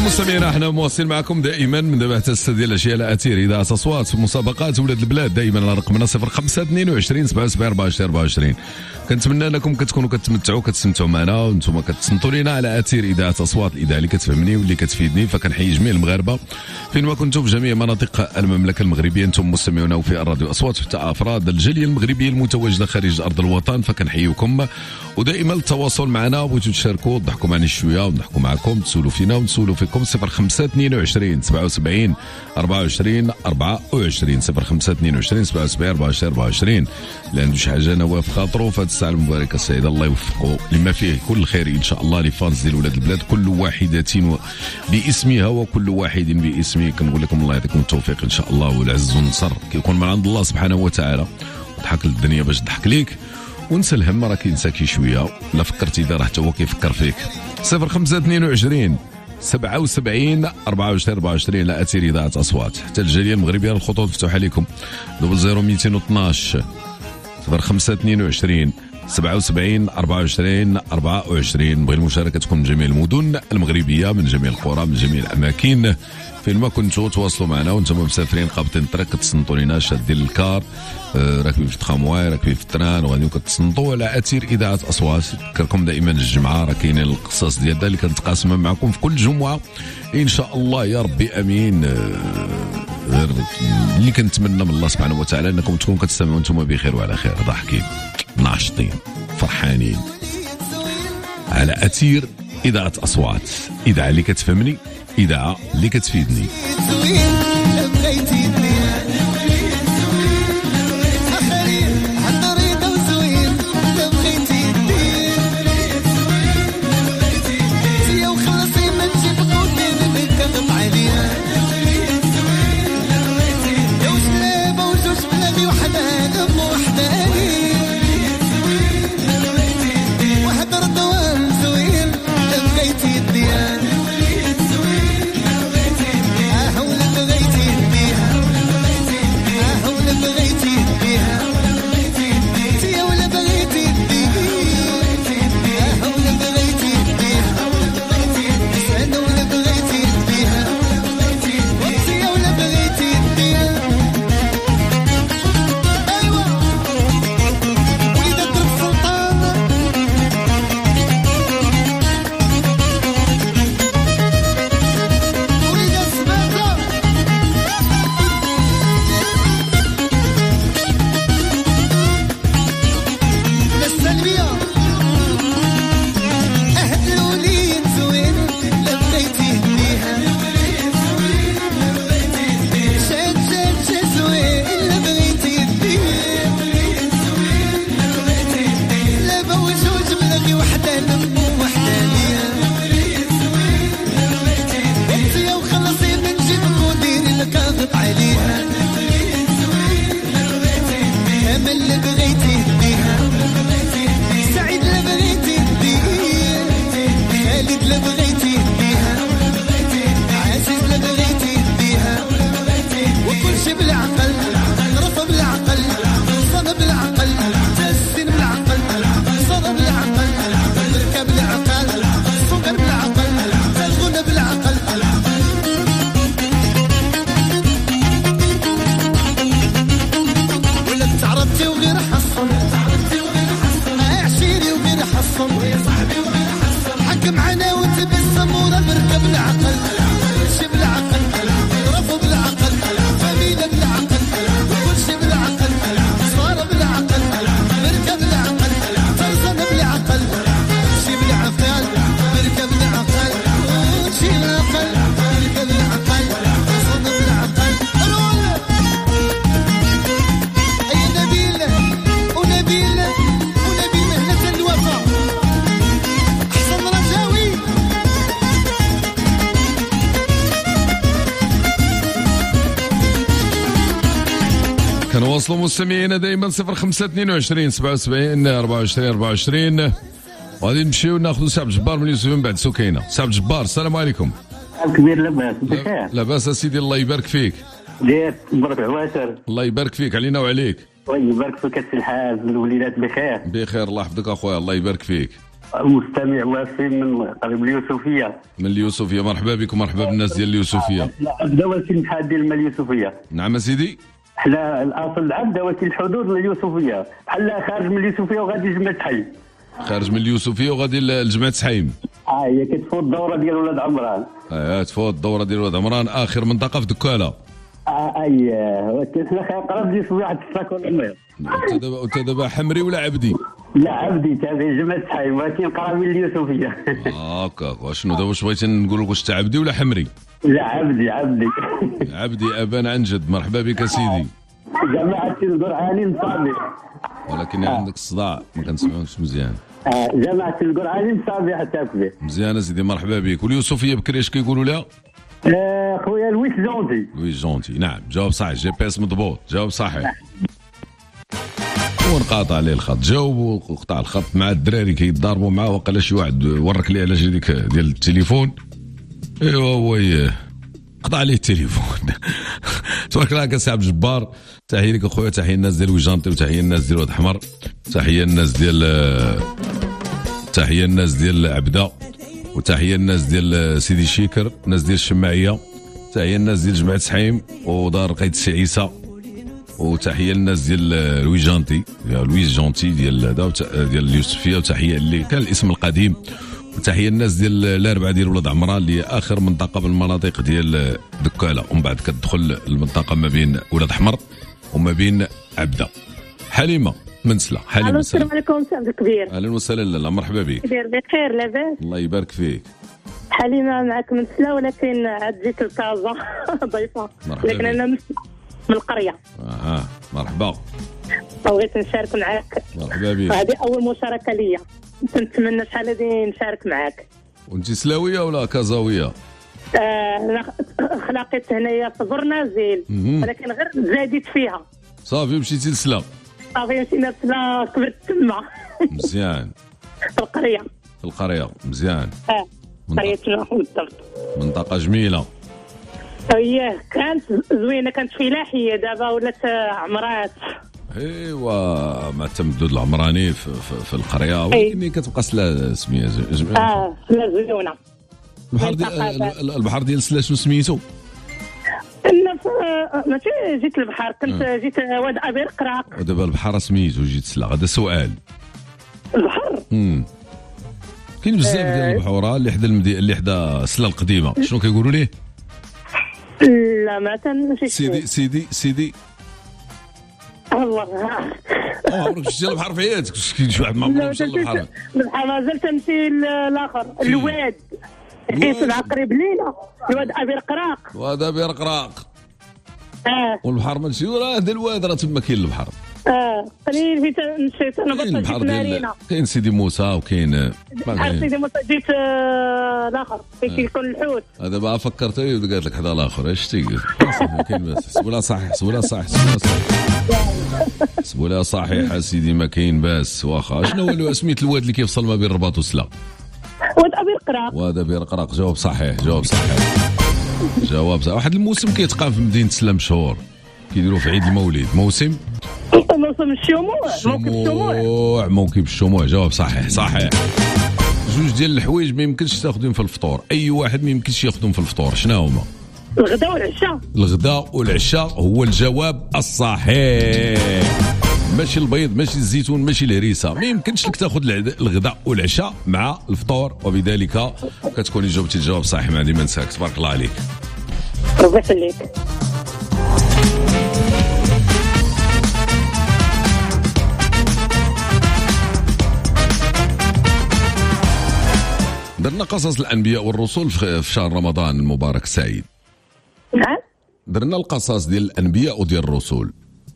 مستمعينا احنا مواصلين معكم دائما من دابا حتى 6 ديال العشيه على اثير اذاعه اصوات مسابقات ولاد البلاد دائما على رقمنا 0522 77 24 24. كنتمنى انكم كتكونوا كتستمتعوا معنا وانتم كتصنتوا لينا على اثير اذاعه اصوات، الاذاعه اللي كتفهمني واللي كتفيدني. فكنحيي جميع المغاربه فين ما كنتم في جميع مناطق المملكه المغربيه، انتم مستمعونا في الراديو اصوات، حتى افراد الجاليه المغربيه المتواجده خارج ارض الوطن فكنحييكم. ودائما التواصل معنا، بغيتوا تشاركوا تضحكوا معنا شويه ونضحكوا معكم، تسولوا فينا ونسولوا فيكم. 0522 77 24 24 0522 77 24 24. اللي عنده شي حاجه نواه في خاطرو في هذه الساعه المباركه السعيده الله يوفقه لما فيه كل الخير ان شاء الله. لفانز ديال ولاد البلاد كل واحده باسمها وكل واحد باسمه، كنقول لكم الله يعطيكم التوفيق ان شاء الله والعز والنصر كيكون من عند الله سبحانه وتعالى. وضحك للدنيا باش تضحك ليك، ونسى الهم راه كينساكي شويه، لا فكرتي دار حتى هو كيفكر فيك. 0522 77 24 24 لا اثير اذاعه اصوات. حتى الجاليه المغربيه الخطوط مفتوحه لكم 00212 0522 77 24 24. بغي المشاركه من جميع المدن المغربيه، من جميع القرى، من جميع الاماكن فين ما كنتوا تواصلوا معنا وانتم مسافرين قابطين الطريق كتصنتوا لينا، شادين الكار، راكبين في الترامواي، راكبين في التران، وغاديين كتصنتوا على اثير اذاعه اصوات. نذكركم دائما الجمعه راه كاينين القصص ديالها اللي كنتقاسمها معكم في كل جمعه ان شاء الله يا ربي امين. غير اللي كنتمنى من الله سبحانه وتعالى انكم تكونوا كتستمعوا انتم بخير وعلى خير، ضاحكين ناشطين فرحانين على اثير اذاعه اصوات، اذاعه اللي كتفهمني، اذاعه اللي كتفيدني. كنواصلوا مستمعينا دائما 0522 77 24 24. وغادي نمشيو ناخذ سي عبد الجبار من يوسف من بعد سكينه. سي عبد الجبار السلام عليكم. كبير لاباس بخير؟ لاباس اسيدي الله يبارك فيك. دير برك عواشر. الله يبارك فيك علينا وعليك. الله يبارك فيك السي الحاج والوليدات بخير. بخير الله يحفظك اخويا الله يبارك فيك. مستمع وافي من قريب اليوسفيه. من اليوسفيه، مرحبا بكم، مرحبا بالناس ديال اليوسفيه. العبده ولكن الحاد ديال اليوسفيه. نعم سيدي. حنا الاصل العبده ولكن الحدود اليوسفيه، بحال خارج من اليوسفيه وغادي جمعة حي. خارج من اليوسفيه وغادي لجمعة سحيم. هي كتفوت الدوره ديال ولاد عمران. تفوت الدوره ديال ولاد عمران، اخر منطقه في دكاله. ولكن حنا قرب لي شويه واحد 6 كيلومتر. انت دابا حمري ولا عبدي؟ لا عبدي، تابع جمعة سحيم ولكن قرب من اليوسفيه. هكاك. واشنو دابا واش بغيتي نقول لك، واش انت عبدي ولا حمري؟ لا عبدي. عبدي ابان عن جد. مرحبا بك سيدي. جماعة القرعاني مصابيح. ولكن عندك الصداع ما كنسمعوش مزيان. جماعة القرعاني مصابيح تاكبي. مزيان سيدي، مرحبا بك. واليوسفيه بكري اش كيقولوا لها؟ خويا لويس جونتي. لويس جونتي، نعم جاوب صحيح. جي بي اس مضبوط، جاوب صحيح. ونقاطع عليه الخط، جاوب وقطع الخط مع الدراري كيتضاربوا معاه، وقال شي واحد ورك ليه على جديك ديال التليفون. ايوا هو قطع عليه التليفون. تبارك الله كسي عبد الجبار. تحيه لك اخويا، تحيه الناس ديال ويجانتي، وتحيه الناس ديال واد حمر، تحيه الناس ديال عبده، وتحيه الناس ديال سيدي شيكر، الناس ديال الشماعيه، تحيه الناس ديال جمعة سحيم ودار قيد السي عيسى، وتحيه للناس ديال لويس جونتي ديال اليوسفيه، وتحيه اللي كان الاسم القديم، وتحيه الناس ديال الاربعه ديال ولاد عمران اللي هي اخر منطقه بالمناطق ديال دكاله، ومن بعد كتدخل المنطقه ما بين ولاد حمر وما بين عبده. حليمه من سلا. حليمه السلام عليكم سي عبد الكبير. اهلا وسهلا. لاله مرحبا بك. كبير بخير لاباس؟ الله يبارك فيك. حليمه معك من سلا، ولكن عاد جيت لكازا ضيفه، لكن انا من القريه. مرحبا. بغيت نشارك معك. مرحبا بك. هذه اول مشاركه ليا، نتمنى شحال هذه نشارك معك. وانت سلاويه ولا كازاويه؟ خلاقيت هنايا في برنازيل، ولكن غير زاديت فيها. صافي مشيتي لسلا. صافي مشينا لسلا، كبرت تما. مزيان. في القريه. في القريه مزيان. قريه شنو بالضبط؟ منطقه جميله. اييه كانت زوينه، كانت فلاحيه، دابا ولات عمرات. ايوا مع التمدد العمراني في القريه، ولكن كتبقى سلا سميه سلا زوينه. البحر ديال سلا شنو سميتو؟ ماشي جيت البحر، كنت جيت واد ابي رقراق. ودابا البحر سميتو جيت سلا، هذا سؤال. البحر كاين بزاف ديال البحوره اللي حدا اللي حدا سلا القديمه، شنو كيقولوا ليه؟ لا ما تنمشي. سيدي الله عمرك شتي البحر في حياتك؟ كاين شي واحد ما عمرو مشى للبحر. البحر مازال تمشي الاخر، الواد كيسمع قريب لينا، الواد ابي رقراق. واد ابي رقراق. والبحر ماشي راه هذا الواد راه تما كاين البحر. قليل فين مشيت انا، بطلت جيت مارينا. كاين سيدي موسى وكاين سيدي موسى، جيت الاخر فين كيكون الحوت. هذا بقى فكرتني وقالت لك حدا الاخر اش تيقول. كاين بس حسبوا لها صحيح، حسبوا لها صحيح سيدي، ما كاين باس. واخا شنو هو سميت الواد اللي كيفصل ما بين الرباط وسلا؟ واد ابي رقراق. واد ابي رقراق، جواب صحيح. واحد الموسم كيتقام في مدينه سلا مشهور، كيديروا في عيد المولد، موسم موكب الشموع. جواب صحيح. جوج ديال الحوايج ما يمكنش تاخذهم في الفطور، اي واحد ما يمكنش ياخذهم في الفطور، شنو هما؟ الغداء والعشاء هو الجواب الصحيح. ماشي البيض، ماشي الزيتون، ماشي الهريسه، ما يمكنش لك تاخذ الغداء والعشاء مع الفطور، وبذلك كتكوني جاوبتي الجواب الصحيح. ما عندي ما نساك. تبارك الله عليك. ربي يخليك. درنا قصص الانبياء والرسل في شهر رمضان المبارك السعيد. نعم درنا القصص ديال الانبياء وديال الرسل.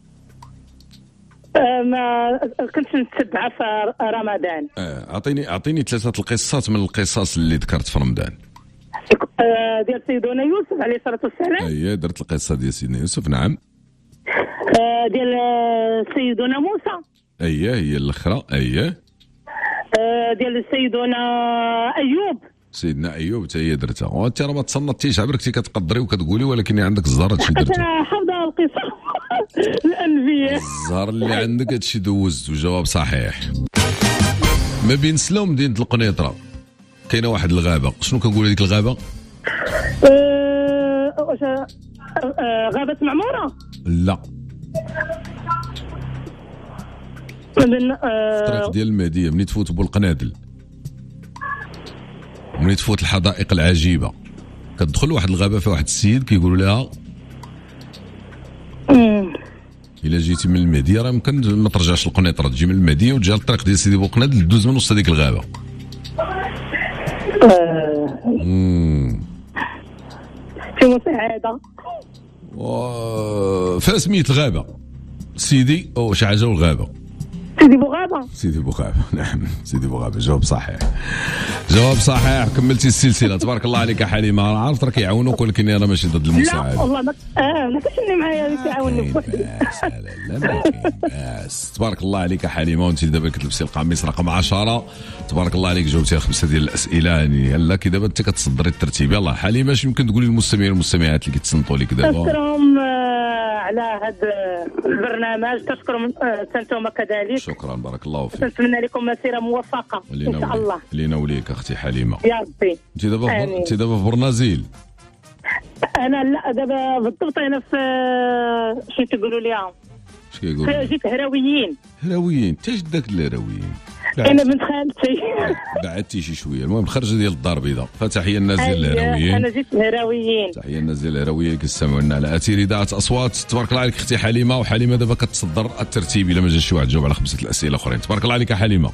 ما كنتش نتبعها في رمضان. اعطيني 3 القصص من القصص اللي ذكرت في رمضان. ديال سيدنا يوسف عليه الصلاه والسلام. درت القصه ديال سيدنا يوسف. نعم. ديال سيدنا موسى. هي الاخرى. ديال سيدنا ايوب. سيدنا ايوب حتى هي درتها. وانت راه ما تصنتيش، عبرك كتقدري وكتقولي، ولكن عندك الزهر هادشي درتو. انا حافظه القصه الانبياء. الزهر اللي عندك هادشي دوزت. وجواب صحيح. ما بين سلا ومدينه القنيطره كاينه واحد الغابه، شنو كنقول هذيك الغابه؟ غابه معموره؟ لا، الطريق ديال المهديه منين تفوت بوالقنادل، منين تفوت الحدائق العجيبه كتدخل واحد الغابه فيها واحد السيد كيقولوا لها الا جيتي من المهديه راه يمكن ما ترجعش للقنيطره، تجي من المهديه وتجي على الطريق ديال سيدي بوقنادل دوز من وسط هذيك الغابه. شنو سعاده فيها سمية الغابه سيدي او شي حاجه والغابه. سيدي بوغابه. سيدي بوغابه نعم سيدي بوغابه. جواب صحيح، جواب صحيح. كملتي السلسله. تبارك الله عليك يا حليمه. عارف راك يعاونوك ولكن انا ماشي ضد المساعده. لا والله ما كاينش اللي معايا يعاونني بوحدي. لا ما كاين. تبارك الله عليك يا حليمه. وانت دابا كتلبسي القميص رقم 10. تبارك الله عليك جاوبتي 5 ديال الاسئله يعني هلا كي دابا انت كتصدري الترتيب. يلاه حليمه اش يمكن تقولي للمستمعين والمستمعات اللي كيتصنتوا لك دابا؟ نشكرهم على هذا البرنامج. تشكرهم انتم كذلك. شكرا بارك الله فيك. نتمنى لكم مسيره موفقه ان شاء الله. لينا وليك اختي حليمه يا ربي. انت دابا في برنازيل؟ انا لا دابا بالضبط انا في شنو تقولوا لي؟ اش كيقولوا؟ جيت هراويين. هراويين؟ انت جدك الهراويين؟ انا بنت خالتي. بعدتي شي شويه. المهم خرج ديال الدار البيضاء. فتحيه الناس ديال الهراويين. انا جيت الهراويين. تحيه الناس ديال الهراويين كيستمعوا لنا على اثير اذاعه اصوات. تبارك الله عليك اختي حليمه. وحليمه دابا كتصدر الترتيب الا ما جاش شي واحد جاوب على 5 الاسئله اخرين. تبارك الله عليك يا حليمه.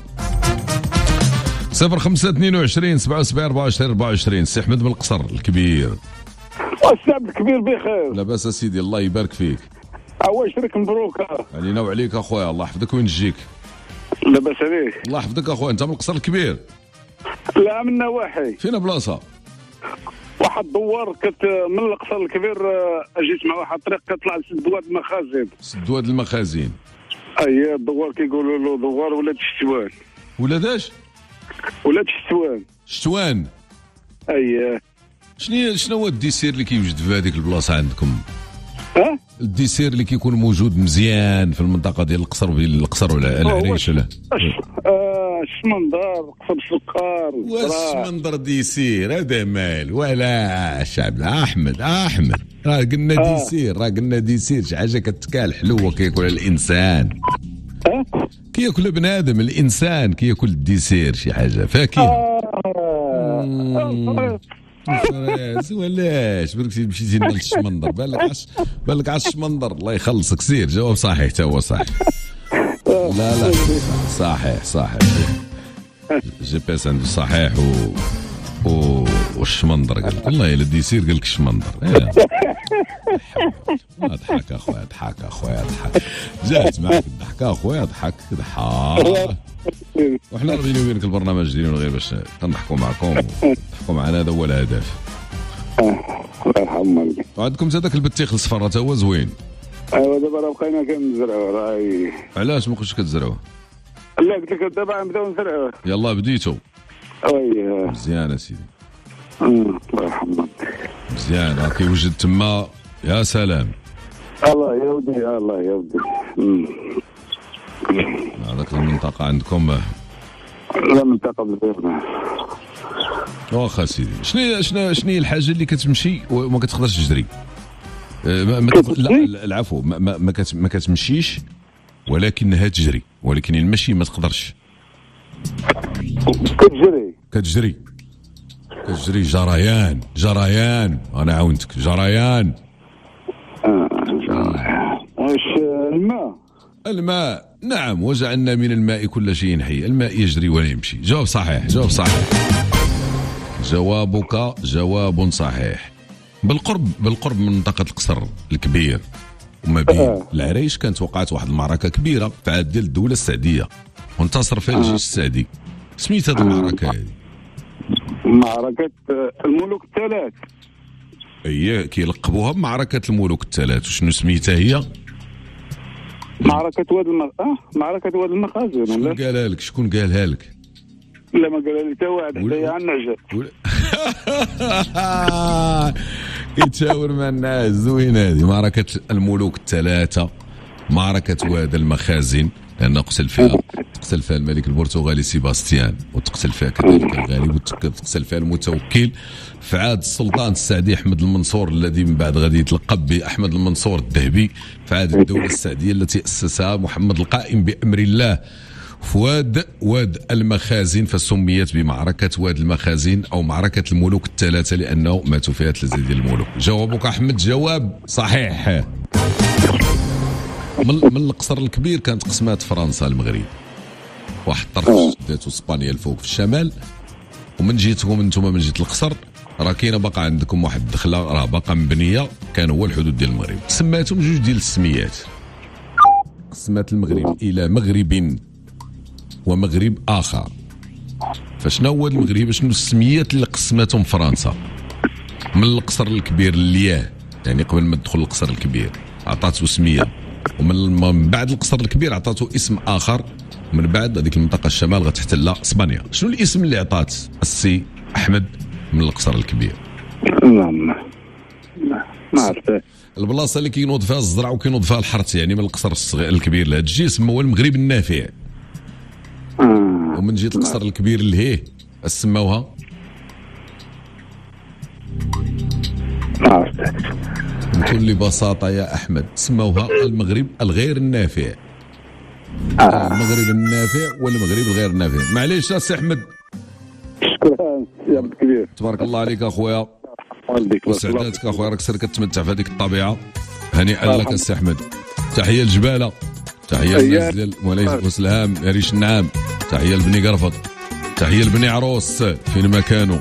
0522 77 24 24. سي احمد من القصر الكبير. السعد الكبير بخير. لاباس اسيدي الله يبارك فيك. واش راك مبروك؟ علينا وعليك اخويا. الله يحفظك. وين تجيك؟ لاباس عليك. الله يحفظك اخويا. انت من القصر الكبير؟ لا من نواحي. فين بلاصه؟ واحد الدوار من القصر الكبير. جيت مع واحد الطريق كطلع لسد واد المخازن. سد واد المخازن. اييه الدوار كيقولوا له دوار ولاد الشتوان. ولاد اش؟ ولاد الشتوان. شتوان. اييه. شنو هو الديسير اللي كيوجد في هذيك البلاصه عندكم؟ الديسير اللي كيكون موجود مزيان في المنطقه ديال القصر ولا العريش ولا الشمندر قصب السكر والشمندر ديسير هذا مال ولا شعب احمد راه قلنا ديسير راه قلنا ديسير شي حاجه كتكال حلوه كياكلها الانسان كياكل بنادم الانسان كياكل الديسير شي حاجه فاكهه ولاش بالك مشيتي لنا للشمندر بالك على الشمندر الله يخلصك سير جواب صحيح تا هو صحيح لا صحيح جي بي اس عنده صحيح والشمندر قال لك والله الا ديسير قال لك الشمندر اضحك اخويا اضحك جات معك الضحكه اخويا اضحك وحنا بيني وبينك البرنامج ديالنا غير باش كنضحكوا معكم ونضحكوا معنا هذا هو الهدف. الله يرحم. وعندكم هذاك البطيخ الصفر حتى هو زوين. ايوا دابا راه بقينا كنزرعوا راهي. علاش ما كنتش كتزرعوه؟ لا قلت لك دابا نبداو نزرعوه. يلا بديتو. وي مزيان اسيدي. الله يرحمك. مزيان راه كيوجد تما يا سلام. الله يا ودي. هذاك المنطقة عندكم لا منطقة بزاف. واخا سيدي شنو هي الحاجة اللي كتمشي وما كتقدرش تجري؟ لا العفو ما كتمشيش ولكنها تجري ولكن المشي ما تقدرش. كتجري جريان انا عاونتك جريان. واش الماء نعم وجعلنا من الماء كل شيء حي. الماء يجري ولا يمشي. جواب صحيح. جوابك جواب صحيح. بالقرب من منطقة القصر الكبير وما بين العريش كانت وقعت واحد المعركة كبيرة في عهد ديال الدولة السعدية وانتصر فيها الجيش السعدي. سميت هذه المعركة هذه؟ معركة الملوك الثلاث. اييه كيلقبوها بمعركة الملوك الثلاث. وشنو سميتها هي؟ معركة واد المخازن. شكون قالها لك؟ لا ما قالها لي حتى واحد حدايا على النعجة. كيتشاور مع الناس. زوينة هذه معركة الملوك الثلاثة. معركة واد المخازن لأن قتل تقتل فيها الملك البرتغالي سيباستيان، وتقتل فيها كذلك الغالب، وتقتل فيها المتوكل في عهد السلطان السعدي أحمد المنصور، الذي من بعد غادي يتلقب بأحمد المنصور الذهبي، في عهد الدولة السعدية التي أسسها محمد القائم بأمر الله في واد المخازن، فسميت بمعركة واد المخازن أو معركة الملوك الثلاثة لأنه ماتوا فيها 3 ديال الملوك. جوابك أحمد جواب صحيح. من القصر الكبير كانت قسمات فرنسا المغرب، واحد الطرف شداتو اسبانيا الفوق في الشمال، ومن جهتكم انتم من جهه القصر راه كاينه باقا عندكم واحد الدخله راه باقا مبنيه، كان هو الحدود ديال المغرب. سماتهم 2 ديال السميات، قسمات المغرب الى مغرب ومغرب اخر. فشنو هو المغرب؟ شنو السميات اللي قسمتهم فرنسا؟ من القصر الكبير للياه، يعني قبل ما تدخل القصر الكبير عطاتو سميه، ومن بعد القصر الكبير عطاتو اسم اخر، ومن بعد هذيك المنطقه الشمال غتحتلها اسبانيا. شنو الاسم اللي عطات السي احمد من القصر الكبير؟ ما عرفت. البلاصه اللي كينوض فيها الزرع وكينوض فيها الحرث، يعني من القصر الصغير الكبير لهذا الجسم هو المغرب النافع. ومن جهه القصر الكبير لهيه سموها ما عرفت. بكل بساطه يا احمد سموها المغرب الغير النافع. المغرب النافع والمغرب الغير النافع. معليش السي احمد. شكرا يا عبد الكبير. تبارك الله عليك اخويا، وسعداتك اخويا، راك سير كتمتع في هذيك الطبيعه. هنيئا لك السي احمد. تحيه الجباله، تحيه للناس ديال مولاي بوسلهام يا ريش النعام، تحيه لبني قرفط، تحيه لبني عروس فين ما كانوا.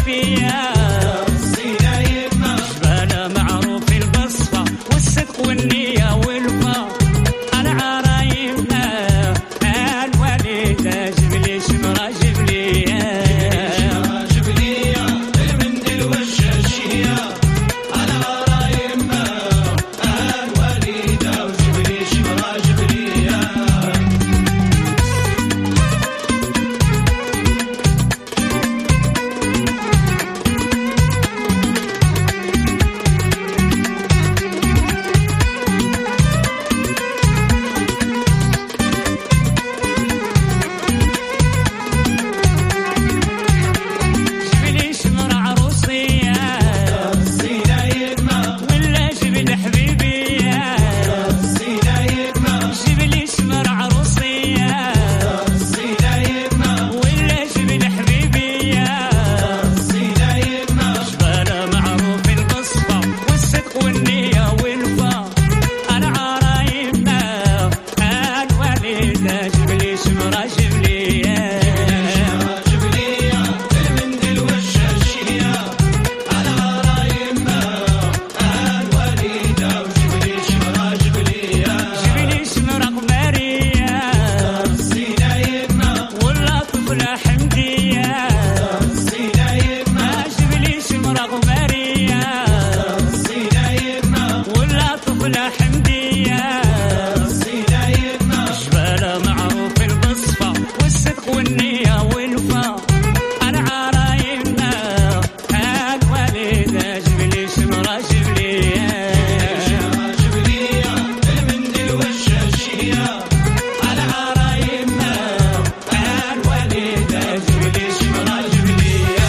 فيا جبالة معروف البصفة والصدق والنية والوفا أنا عرايمنا الوالدة جبلي شمرة جبلية المندل والشاشية أنا عرايمنا الوالدة وجبلي شمرة جبلية جبلي شمرة عروسية ولا جبل حبيبية جبلي شمرة عروسية ولا جبل حبيبية جبالة معروف البصفة والصدق والنية والوفا أنا عرايمنا الوالدة جبلي شمرة جبلية المندل والشاشية أنا عرايمنا الوالدة وجبلي شمرة جبلية جبلي شمرة قمرية ولا طفلة حمدية جبلي شمرة قمرية ولا طفلة حمدية جبالة معروف البصفة والصدق والنية والوفا أنا عرايمنا الوالدة جبلي شمرة جبلية المندل والشاشية أنا عرايمنا الوالدة جبلي شمرة جبلية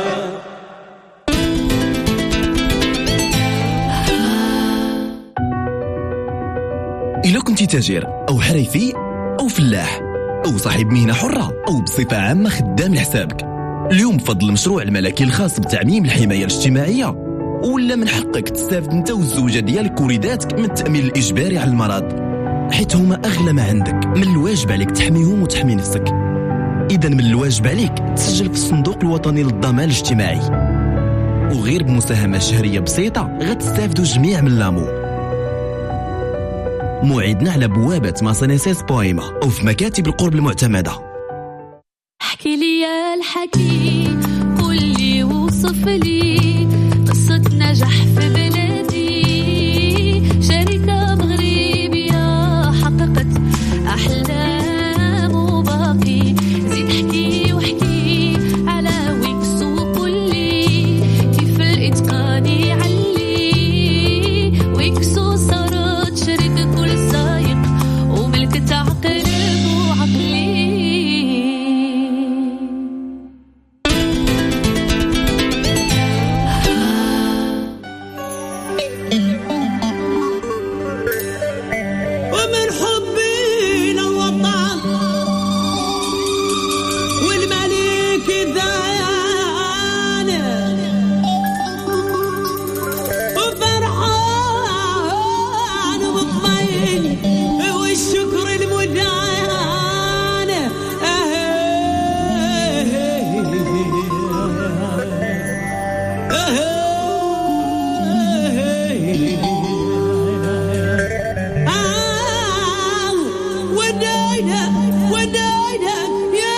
إلا كنت تاجر أو حريفي أو فلاح أو صاحب مهنة حرة أو بصفة عامة خدام لحسابك، اليوم بفضل المشروع الملكي الخاص بتعميم الحماية الاجتماعية ولا من حقك تستافد انت والزوجة ديالك وليداتك من التأمين الإجباري على المرض، حيت هما أغلى ما عندك. من الواجب عليك تحميهم وتحمي نفسك. إذا من الواجب عليك تسجل في الصندوق الوطني للضمان الاجتماعي، وغير بمساهمة شهرية بسيطة غتستافدوا جميع من لامو. موعدنا على بوابة ماسانيسيس بويما أو في مكاتب القرب المعتمدة. احكي لي يا الحكي قولي وصف لي قصة نجاح في بلادي، شركة مغربية حققت أحلام وباقي، زيد احكي واحكي على ويكس وقولي كيف الإتقان يعلي ويكسو صارت شركة كل سايق وملكة عقل وعقلي. ومن حبي للوطن والملك الديان وفرحان ومطمئن والشكر المدان وداينا وداينا يا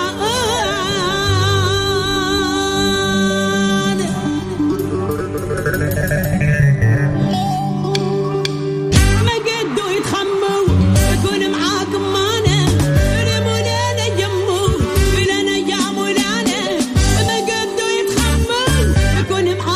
ما قدوا يتخموا يكون معاكم مانا لمولانا يمو بلا نجام ولانا ما قدوا يتخموا يكون معاكم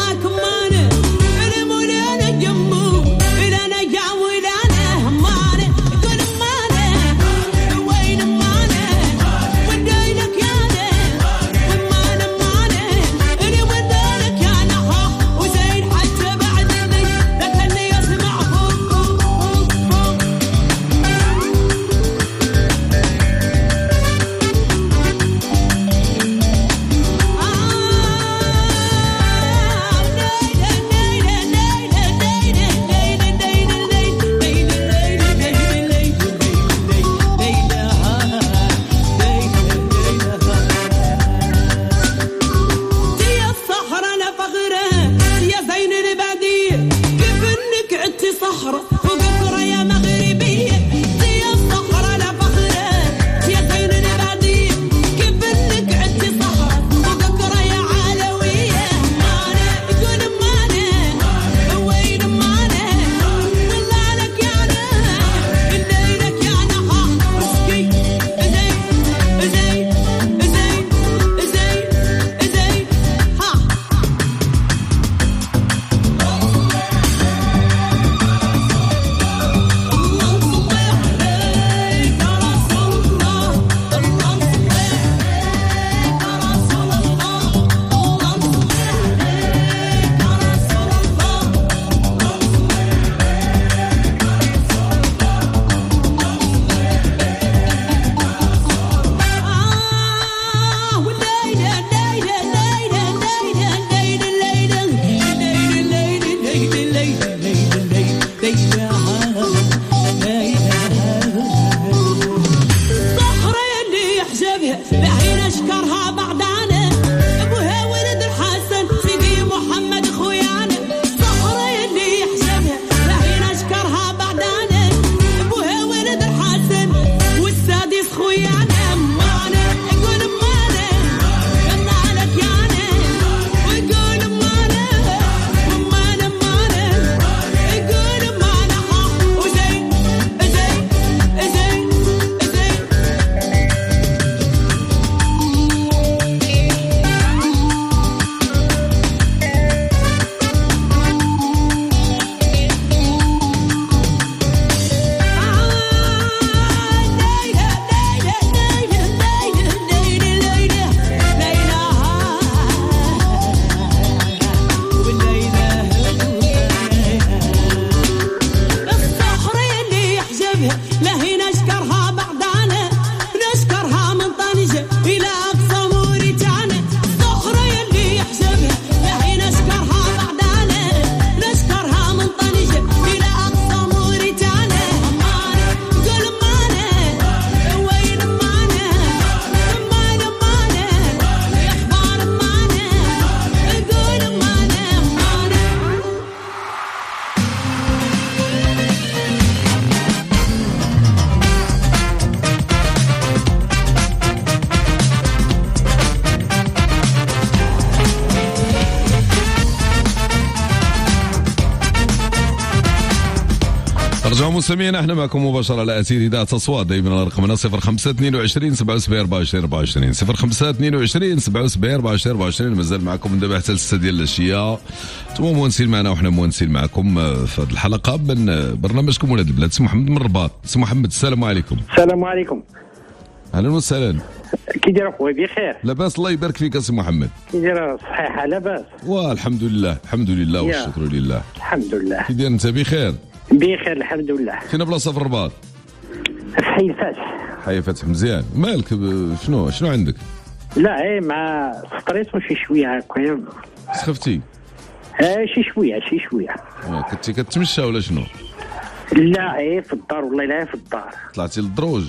نرجع مستمعينا، احنا معكم مباشرة على أثير إذاعة أصوات. دائما رقمنا 0522 77 24 24 0522 77 24 24. مازال معكم من دابا حتى 6 ديال العشية، نتوما موانسين معنا وحنا موانسين معكم في هذه الحلقة من برنامجكم ولاد البلاد. سي محمد من الرباط. سي محمد السلام عليكم. السلام عليكم. أهلا وسهلا. كي داير اخويا؟ بخير لاباس الله يبارك فيك سي محمد. كي داير؟ صحيحة لاباس والحمد لله الحمد لله والشكر لله. الحمد لله. كي داير انت؟ بخير بخير الحمد لله. فين بلاصة في الرباط؟ في حي فتح. حي فتح مزيان. مالك شنو عندك؟ لا مع ستريس وشي شوية هكا. سخفتي؟ شي شوية. كنتي كتمشى ولا شنو؟ لا في الدار والله لا في الدار. طلعتي للدروج؟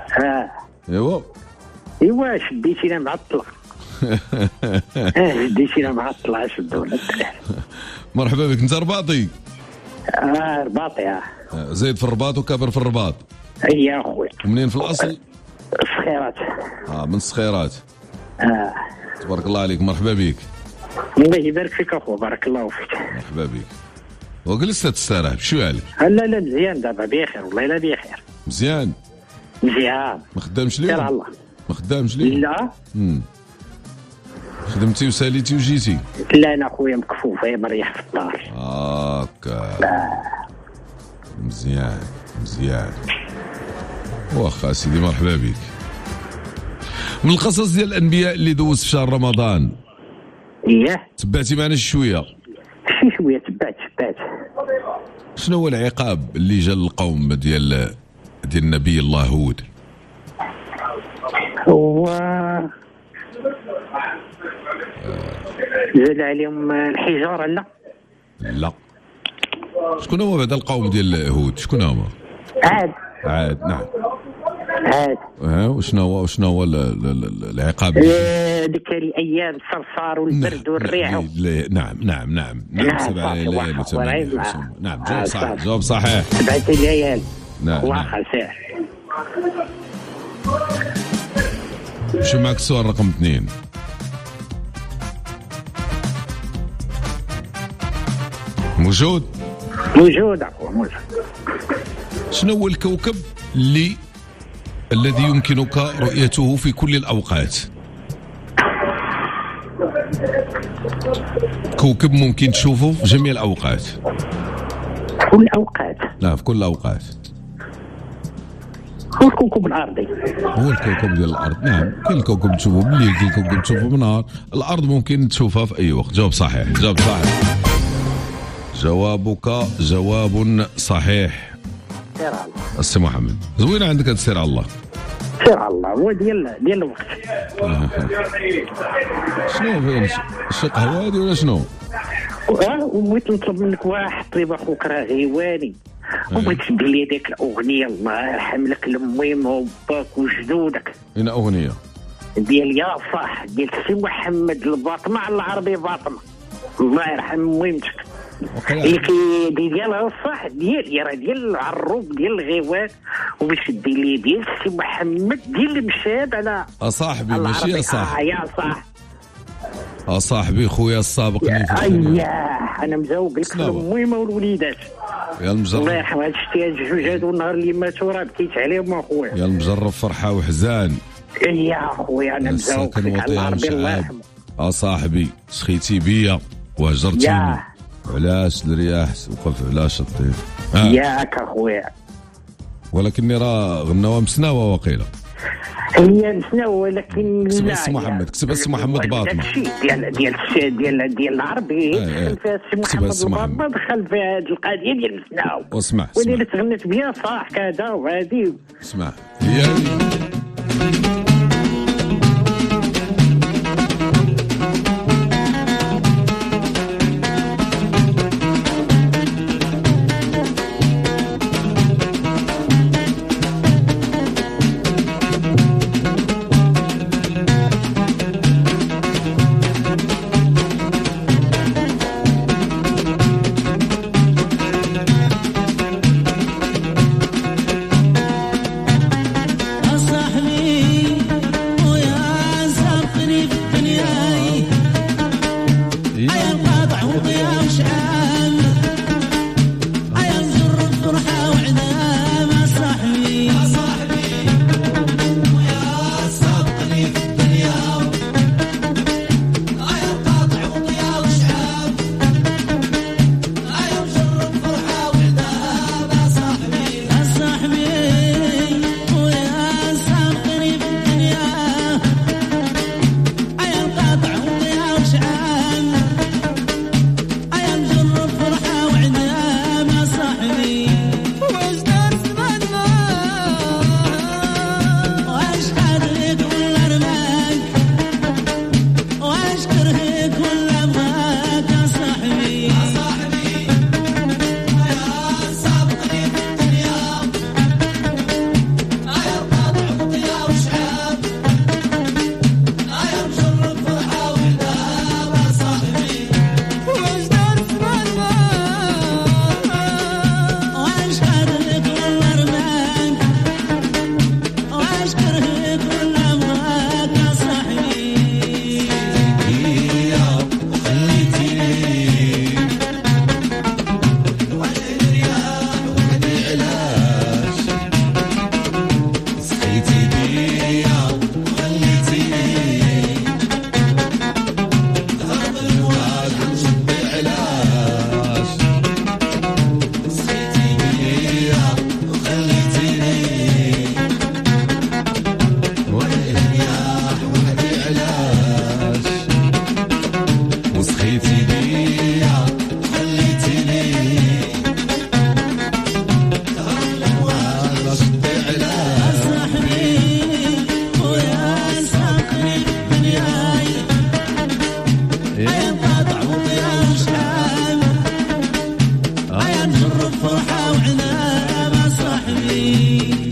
ايوا شديتينا معطلة. شديتينا معطلة شدونا. مرحبا بك. انت رباطي؟ رباطي. زايد في الرباط وكابر في الرباط. اي يا خويا. ومنين في الاصل؟ الصخيرات. من الصخيرات. تبارك الله عليك. مرحبا بك. الله يبارك فيك اخويا. بارك الله فيك. مرحبا بك. وجلست تستراح بشو عليك؟ لا مزيان دابا بخير والله لا بخير. مزيان. ما خدامش اليوم؟ الله. ما خدامش اليوم؟ لا. خدمتي وساليتي وجيتي؟ لا انا خويا مكفوف مريح في الدار. هاكا. مزيان. واخا سيدي مرحبا بك. من القصص ديال الانبياء اللي دوز في شهر رمضان. تبعتي معنا شويه تبعت. شنو هو العقاب اللي جا للقوم ديال نبي الله هود؟ هو زاد عليهم الحجاره. لا شكون هو بعد القوم ديال هود؟ شكون هما؟ عاد نعم. وشنو هو العقاب؟ ذيك الايام الصرصار والبرد والريح. نعم 7 ليالي و8. نعم جواب صحيح. 7 ليالي. واخا صحيح. شو معك السؤال رقم 2؟ موجود أخوة موجود. شنو هو الكوكب الذي يمكنك رؤيته في كل الأوقات؟ كوكب ممكن تشوفه في جميع الأوقات. كل الأوقات؟ لا في كل الأوقات. هو الكوكب الأرضي. هو الكوكب ديال الأرض. نعم كل كوكب تشوفه بالليل، كل كوكب تشوفه بالنهار. الأرض ممكن تشوفها في أي وقت. جواب صحيح. جوابك جواب صحيح. سير الله. السي محمد زوين عندك هاد سير الله. سير الله هو ديال الوقت. شنو فين شي قهوة هادي ولا شنو؟ وبغيت نطلب منك واحد طيب اخوك راه غيواني، وبغيت تدير لي ديك الاغنيه الله يرحم لك المهم وباك وجدودك. هنا اغنيه ديال يا صاح ديال السي محمد الباطمه على العربي فاطمه الله يرحم مهمتك. اللي ديالها الصح ديالي راه ديال العروب ديال الغيوان، وباش دير لي ديال السي محمد ديال المشاب على صاحبي ماشي يا صاحبي. يا صاح صاحبي خويا السابق انا مزوق لك المهمه والوليدات. يا المجرب الله يرحم هاد الشتي هاد الجوج هادو النهار اللي ماتوا راه بكيت عليهم اخويا. يا المجرب فرحه وحزان. يا خويا انا مزوق لك على العربي الله يرحمه. صاحبي سخيتي بيا وهجرتيني. علاش الرياح وقف على شطين ياك اخويا، ولكني راه غناوه مسناوه وقيله. هي مسناوه ولكن لا كتب اسم محمد، كتب اسم محمد باطمه. داكشي ديال العربي دخل فيها السي محمد باطمه، دخل فيها هذه القضيه ديال مسناوه. واسمع واللي تغنت بها صح كذا وهذه. اسمع هي بيا خليتيني رشدي على صاحبي ويا ساقني دنياي يبقى تعوض يا وشحال يا نجرب فرحة وعناب صاحبي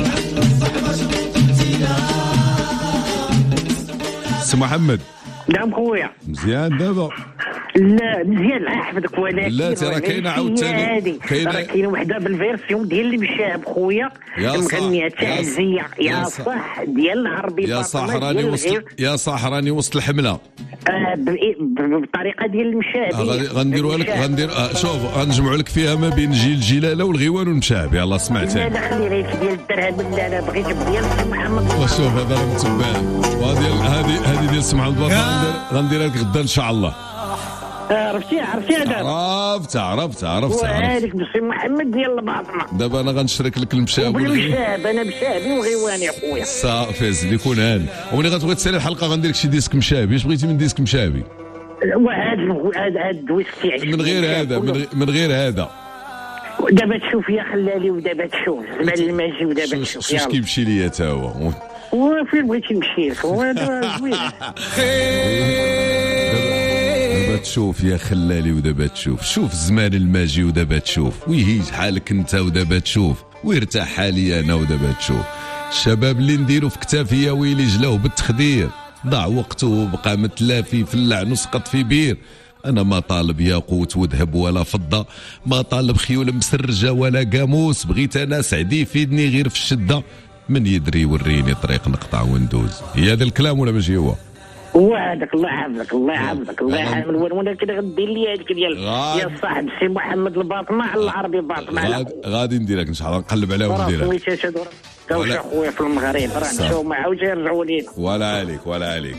سي محمد. نعم خويا. مزيان دابا؟ لا مزيان الله يحفظك ولكن لا راه كاينه عاوتاني كاينه وحده بالفيرسيون ديال المشاب خويا مغنيه تعزيه يا صح ديال العربي يا صح راني وصل يا صح راني وسط الحمله بالطريقه ديال المشاب غنديروها لك غندير شوف غنجمعوا لك فيها ما بين جيل الجلاله والغيوان والمشاب يلا سمعتها لا خلي غير ديال الدرهم لا انا بغيت ديال سي محمد شوف هذا راه متبان هذه ديال سي محمد غنديرها لك غدا ان شاء الله. عرفتيها دابا عرفتها وهذيك بسي محمد ديال الباطنه دابا انا غنشرك لك المشاب والمشاب انا بشابي وغيواني خويا صافي سيدي يكون هاني وملي غتبغي تسالي الحلقه غندير لك شي ديسك مشابي. اش بغيتي من ديسك مشابي؟ وهذا الدويسك من غير هذا من غير هذا دابا تشوف يا خلالي ودابا تشوف زمان الماجي ودابا تشوف شوف كيمشي ليا تا هو وفين بغيتي نمشي لك هو زوين دابا تشوف يا خلالي ودابا تشوف شوف الزمان الماجي ودابا تشوف ويهيج حالك انت ودابا تشوف ويرتاح حالي انا ودابا تشوف الشباب اللي نديرو في كتافي يا ويلي جلاو بالتخدير ضاع وقته وبقى متلافي في اللعن وسقط في بير. انا ما طالب ياقوت وذهب ولا فضه ما طالب خيول مسرجه ولا قاموس بغيت انا سعدي يفيدني غير في الشده من يدري وريني طريق نقطع وندوز. هي هذا الكلام ولا ماشي هو؟ وهذاك الله يحفظك الله يحفظك الله يحفظك ولكن غدير لي هذيك ديال يا صاحب سي محمد الباطمه على العربي باطمه غادي نديرك ان شاء الله نقلب عليها ونديرها ولا خويا في المغرب راه نمشيو معاه ويرجعوا لينا ولا عليك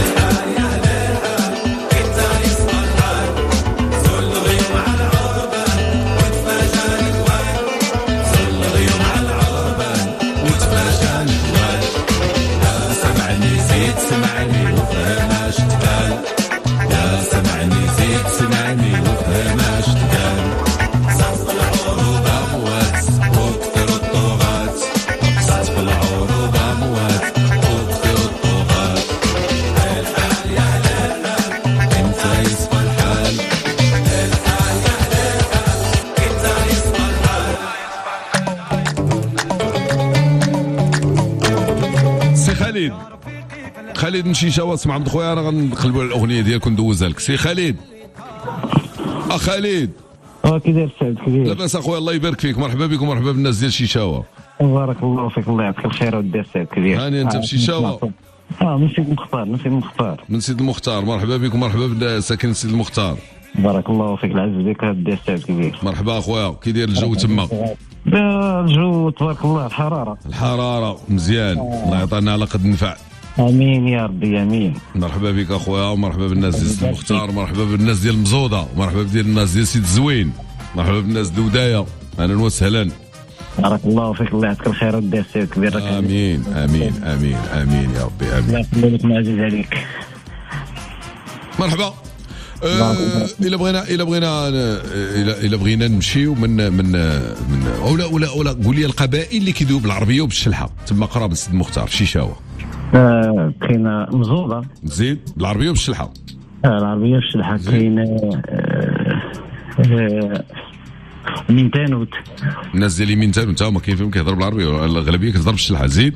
سمعني وفهماش تقال يا سمعني زيد سمعني وفهماش تقال صف العروض اموات وكثر الطغاة صف العروض اموات وكثر الطغاة الحال يا حلال انت يصفى الحال الحال يا حلال انت يصفى الحال. سي خالد مشيشه واسمع عبد خويا انا غنقلبوا على الاغنيه ديالك وندوزها لك. سي خالد خالد كي داير سعد كبير لاباس اخويا الله يبارك فيك مرحبا بكم مرحبا بالناس ديال شيشاوه بارك الله فيك الله يعطيك الخير ودير سعد كبير. هاني انت في شيشاوه من سيد المختار مرحبا بكم مرحبا بساكن سيد المختار بارك الله فيك العز بك دير سعد كبير. مرحبا اخويا كي داير الجو تما؟ الجو تبارك الله الحراره مزيان الله يعطينا على قد نفع امين يا ربي امين. مرحبا بك اخويا ومرحبا بالناس ديال سيد المختار مرحبا بالناس ديال المزوده مرحبا بالناس ديال سيد الزوين مرحبا بالناس ديال ودايه اهلا وسهلا. بارك الله فيك الله يعطيك الخير ودير سعد كبير. امين يا ربي امين. الله يخليك معزز عليك. مرحبا. الا بغينا نمشيو من ولا قول لي القبائل اللي كيدويو بالعربيه وبالشلحه تما قراب سيد المختار شيشاوه. كاين مزوده زيد بالعربيه وبالشلحه. العربيه والشلحه كاين مينتانوت. الناس ديال مينتانوت هما كاين فيهم كيهضروا بالعربيه الاغلبيه كتهضر بالشلحه. زيد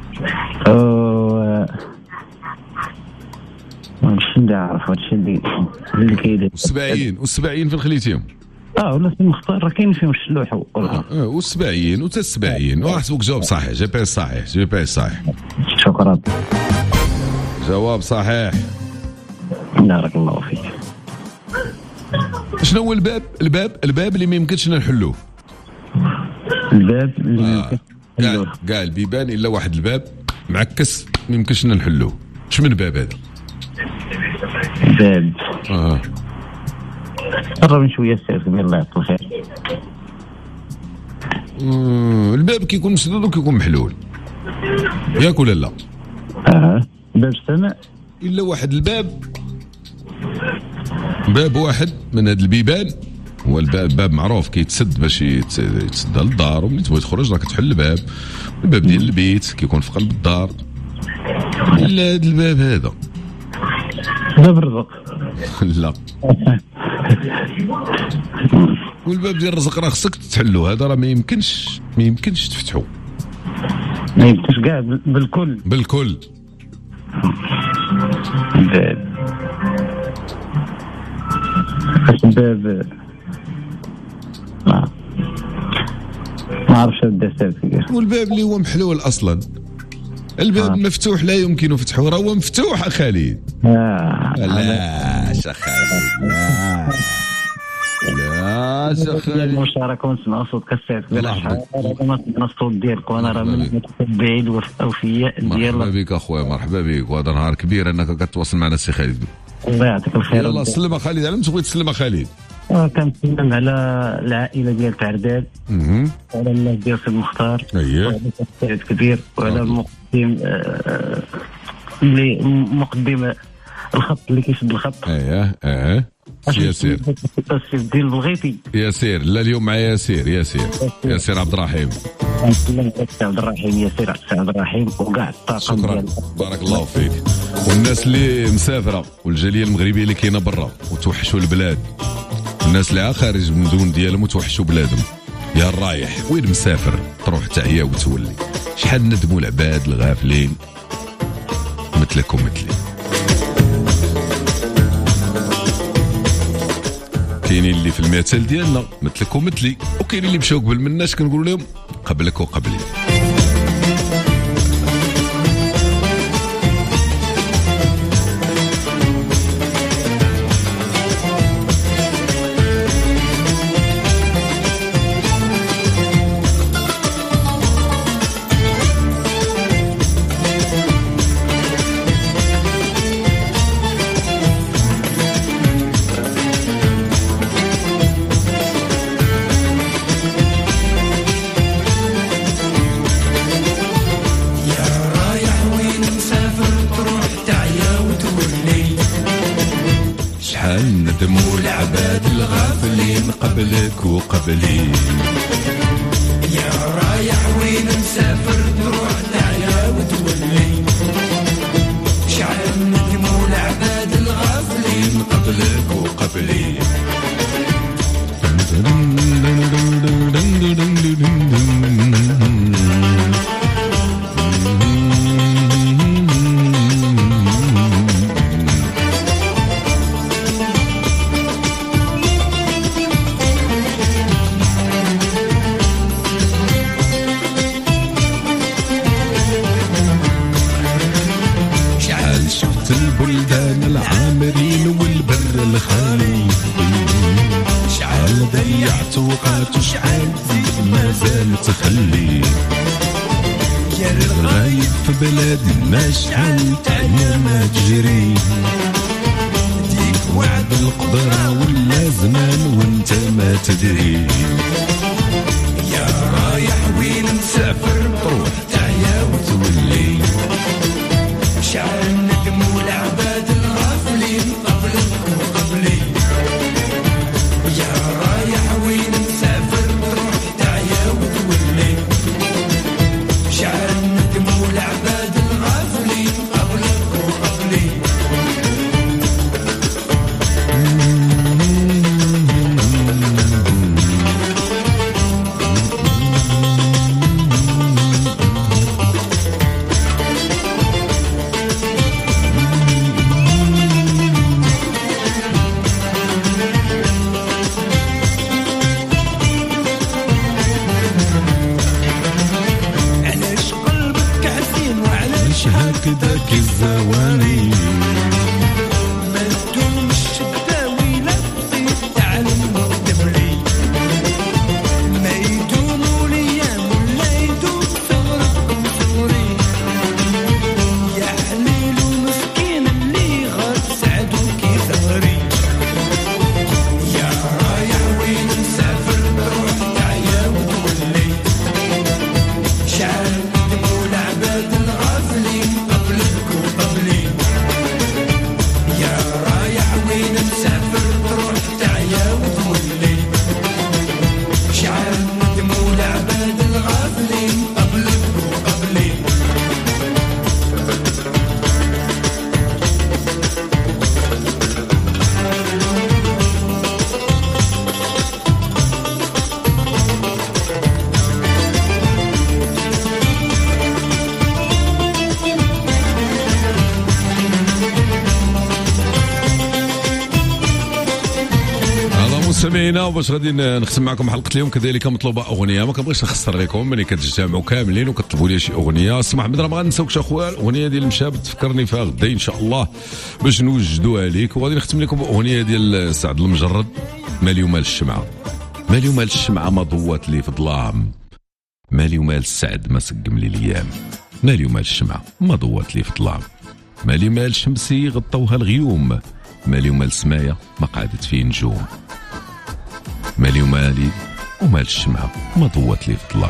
ماشي نعرف هادشي اللي كاين. والسباعين فين خليتيهم؟ ولا في المختار راه كاين فيهم الشلوح والسباعين وتا السباعين وحسبك جواب صحيح. جي بي اس صحيح شكرا جواب صحيح. بارك الله فيك. شنو هو الباب اللي ما يمكنش نحلوه؟ الباب اللي كاع البيبان الا واحد الباب معكس ما يمكنش نحلوه. اش من باب هذا؟ باب قرب من شويه السير كبير الله يعطيك الخير. الباب كيكون مسدود وكيكون محلول ياك ولا لا؟ باب السماء الا واحد الباب باب واحد من هاد البيبان، هو الباب معروف كيتسد باش يتسد للدار، وملي تبغي تخرج راك تحل الباب ديال البيت كيكون في قلب الدار. لا هاد الباب هذا باب الرزق. لا والباب ديال الرزق راه خصك تحلو، هذا راه ما يمكنش تفتحو، ما يمكنش كاع بالكل. باب ما عرفتش هذا السبب. والباب اللي هو محلول اصلا، الباب مفتوح لا يمكن فتحه، راه هو مفتوح اخالي. لا شيخ خالد، لا شيخ خالد، المشاركه ونسمع صوت كاسات بالحال. انا الصوت ديالك وانا راه من المتابعين والاوفياء ديال. مرحبا بك اخويا، مرحبا بك، وهذا نهار كبير انك كتواصل معنا السي خالد. الله يعطيك الخير. يلاه سلم خالد، على من تبغي تسلم خالد؟ كنسلم على العائله ديال تعرداد، وعلى الناس ديال سيد مختار، اييه سعيد كبير، وعلى المقدم اللي مقدم الخط اللي كيشد الخط. اييه ياسير ديال البلغيتي. ياسير، لا اليوم مع ياسير عبد الرحيم. كنسلم عبد الرحيم، ياسير عبد الرحيم، وكاع الطاقم ديال. بارك الله فيك. والناس اللي مسافره والجاليه المغربيه اللي كاينه برا وتوحشوا البلاد، الناس اللي خارج من المدن ديالهم وتوحشوا بلادهم، يا الرايح وين مسافر تروح تعيا وتولي. شحال ندموا العباد الغافلين مثلك ومثلي. كاينين اللي في المثال ديالنا مثلك ومثلي، وكاينين اللي مشاو قبل مناش كنقولوا لهم قبلك وقبلي. ندموا العباد الغافلين قبلك وقبلي. يا رايح وين مسافر تروح تعيا وتولي. شحال ندموا العباد الغافلين قبلك وقبلي. البلدان العامرين والبر الخالي، شحال ضيعت وقعت وشحال ما زال تخلي. يا الغايب في بلادنا شحال تعيا ما تجري. ديك وعد القدرة ولا زمان وانت ما تدري. يا رايح وين مسافر تروح تعيا وتولي. شحال ندموا العباد الغافلين قبلك وقبلي. يا رايح وين مسافر تروح تعيا وتولي. شحال ندموا العباد الغافلين قبلك وقبلي. هكذاك الزواني ما تدومش الداوي لا تطيب على المقدملي. ما يدوموا الايام ولا يدوم ثغركم ثغري. يا حليل ومسكين اللي غاد سعدو كي ثغري. يا رايح وين مسافر تروح تعيا وتولي. شحال ندموا العباد الغافلين قبلك وقبلي. مستمعينا وباش غادي نختم معكم حلقه اليوم كذلك مطلوبه اغنيه ما كنبغيش نخسر لكم ملي كتجتمعوا كاملين وكتطلبوا لي شي اغنيه. اسمح محمد راه ما غنساوكش اخويا الاغنيه ديال المشاب تفكرني فيها غدا ان شاء الله باش نوجدوها ليك. وغادي نختم لكم باغنيه ديال سعد المجرد مالي ومال الشمعه. مالي ومال الشمعه ما ضوات لي في الظلام، مالي ومال السعد ما سقم لي الايام، مالي ومال الشمعه ما ضوات لي في الظلام، مالي ومال شمسي غطوها الغيوم، مالي ومال السمايه ما قعدت فيه نجوم، مالي ومالي ومال الشمعة ما ضوت لي في الظلام.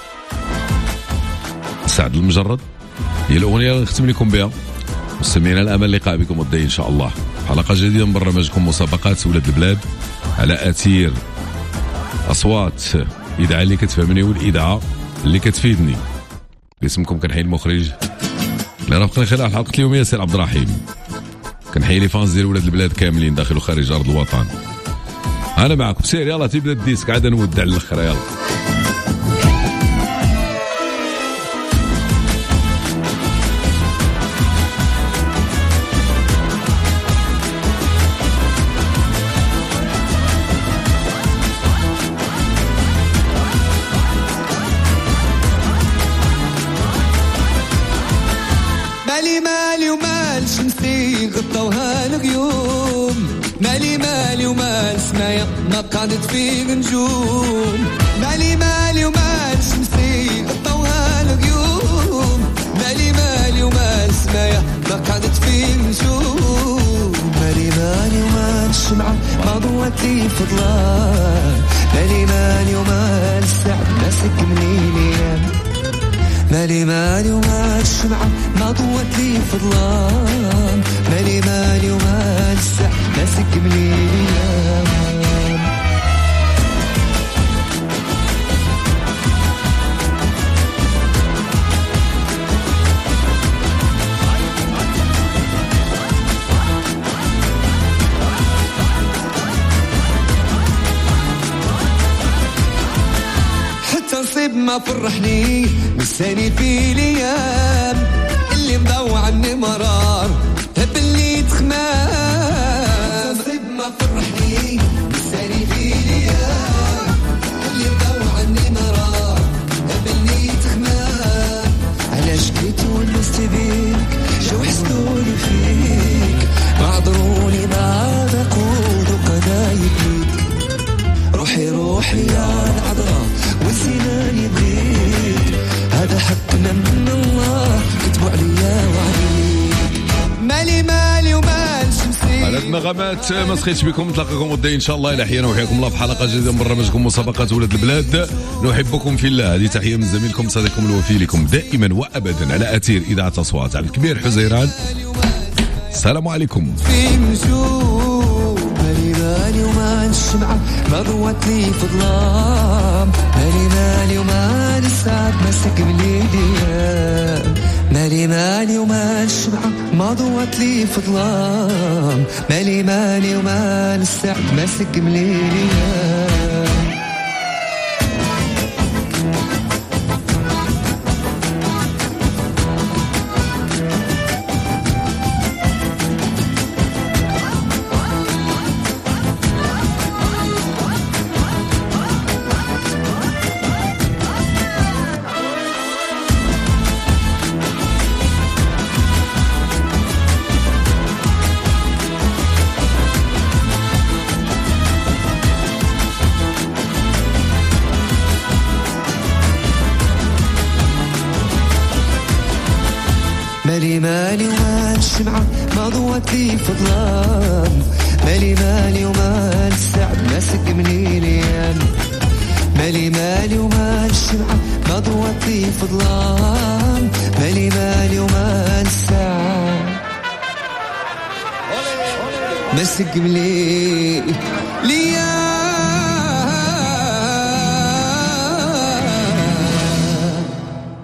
سعد المجرد هي الأغنية اللي نختم لكم بها. مستمعينا الأمل اللقاء بكم غدا إن شاء الله حلقة جديدة من برنامجكم مسابقات ولاد البلاد على أثير أصوات إذاعة اللي كتفهمني والإذاعة اللي كتفيدني. باسمكم كنحيي المخرج اللي رافقني خلال حلقة اليوم ياسر عبد الرحيم. كنحيي لي فانز ديال ولاد البلاد كاملين داخل وخارج أرض الوطن. أنا معكم سير يلا تبدأ الديسك عاد نودع للآخر يلا. مالي ومال شمسي غطوها الغيوم، مالي ومال سمايا ما قعدت فيه نجوم، مالي ومال شمسي غطوها الغيوم، مالي ومال سمايا ما قعدت فيه نجوم، مالي ومال الشمعة ما ضوت لي في ظلام، مالي ومال السعد ما سكمني الايام، مالي ومال الشمعة ما ضوت لي في ظلام، مالي ومال السعد ما سكمني الايام. حتى نصيب ما فرحني مستني في الايام اللي مضوع عني مرار باللي تخمام، نصيب ما فرحني مستني في الايام اللي مضوع عني مرار باللي تخمام، علاش كيت ونست بيك شو حسدوني فيك معذروني ما ذاقوا قضايا بيك، روحي يا العذراء والزنا يبغيك هذا حقنا من الله كتبوا عليا وعليك، مالي ومال شمسي. على النغمات ما سخيتش بكم نتلاقاكم غدا ان شاء الله الى حين وحياكم الله في حلقه جديده من برنامجكم مسابقات ولاد البلاد. نحبكم في الله. هذه تحيه من زميلكم صديقكم الوفي لكم دائما وابدا على اثير اذاعه اصوات عبد الكبير حزيران. السلام عليكم. مالي ومال الشمعة ما ضوت لي في ظلام، مالي ومال السعد ما سقم لي الايام، مالي ومال الشمعة ما ضوت لي في ظلام، مالي ومال السعد ما سقم لي الايام. مالي ومال الشمعة ما ضوت لي في ظلام، مالي ومال السعد ما سقمني الايام، مالي ومال الشمعة ما ضوت لي في ظلام، مالي ومال السعد ما سقمني الايام.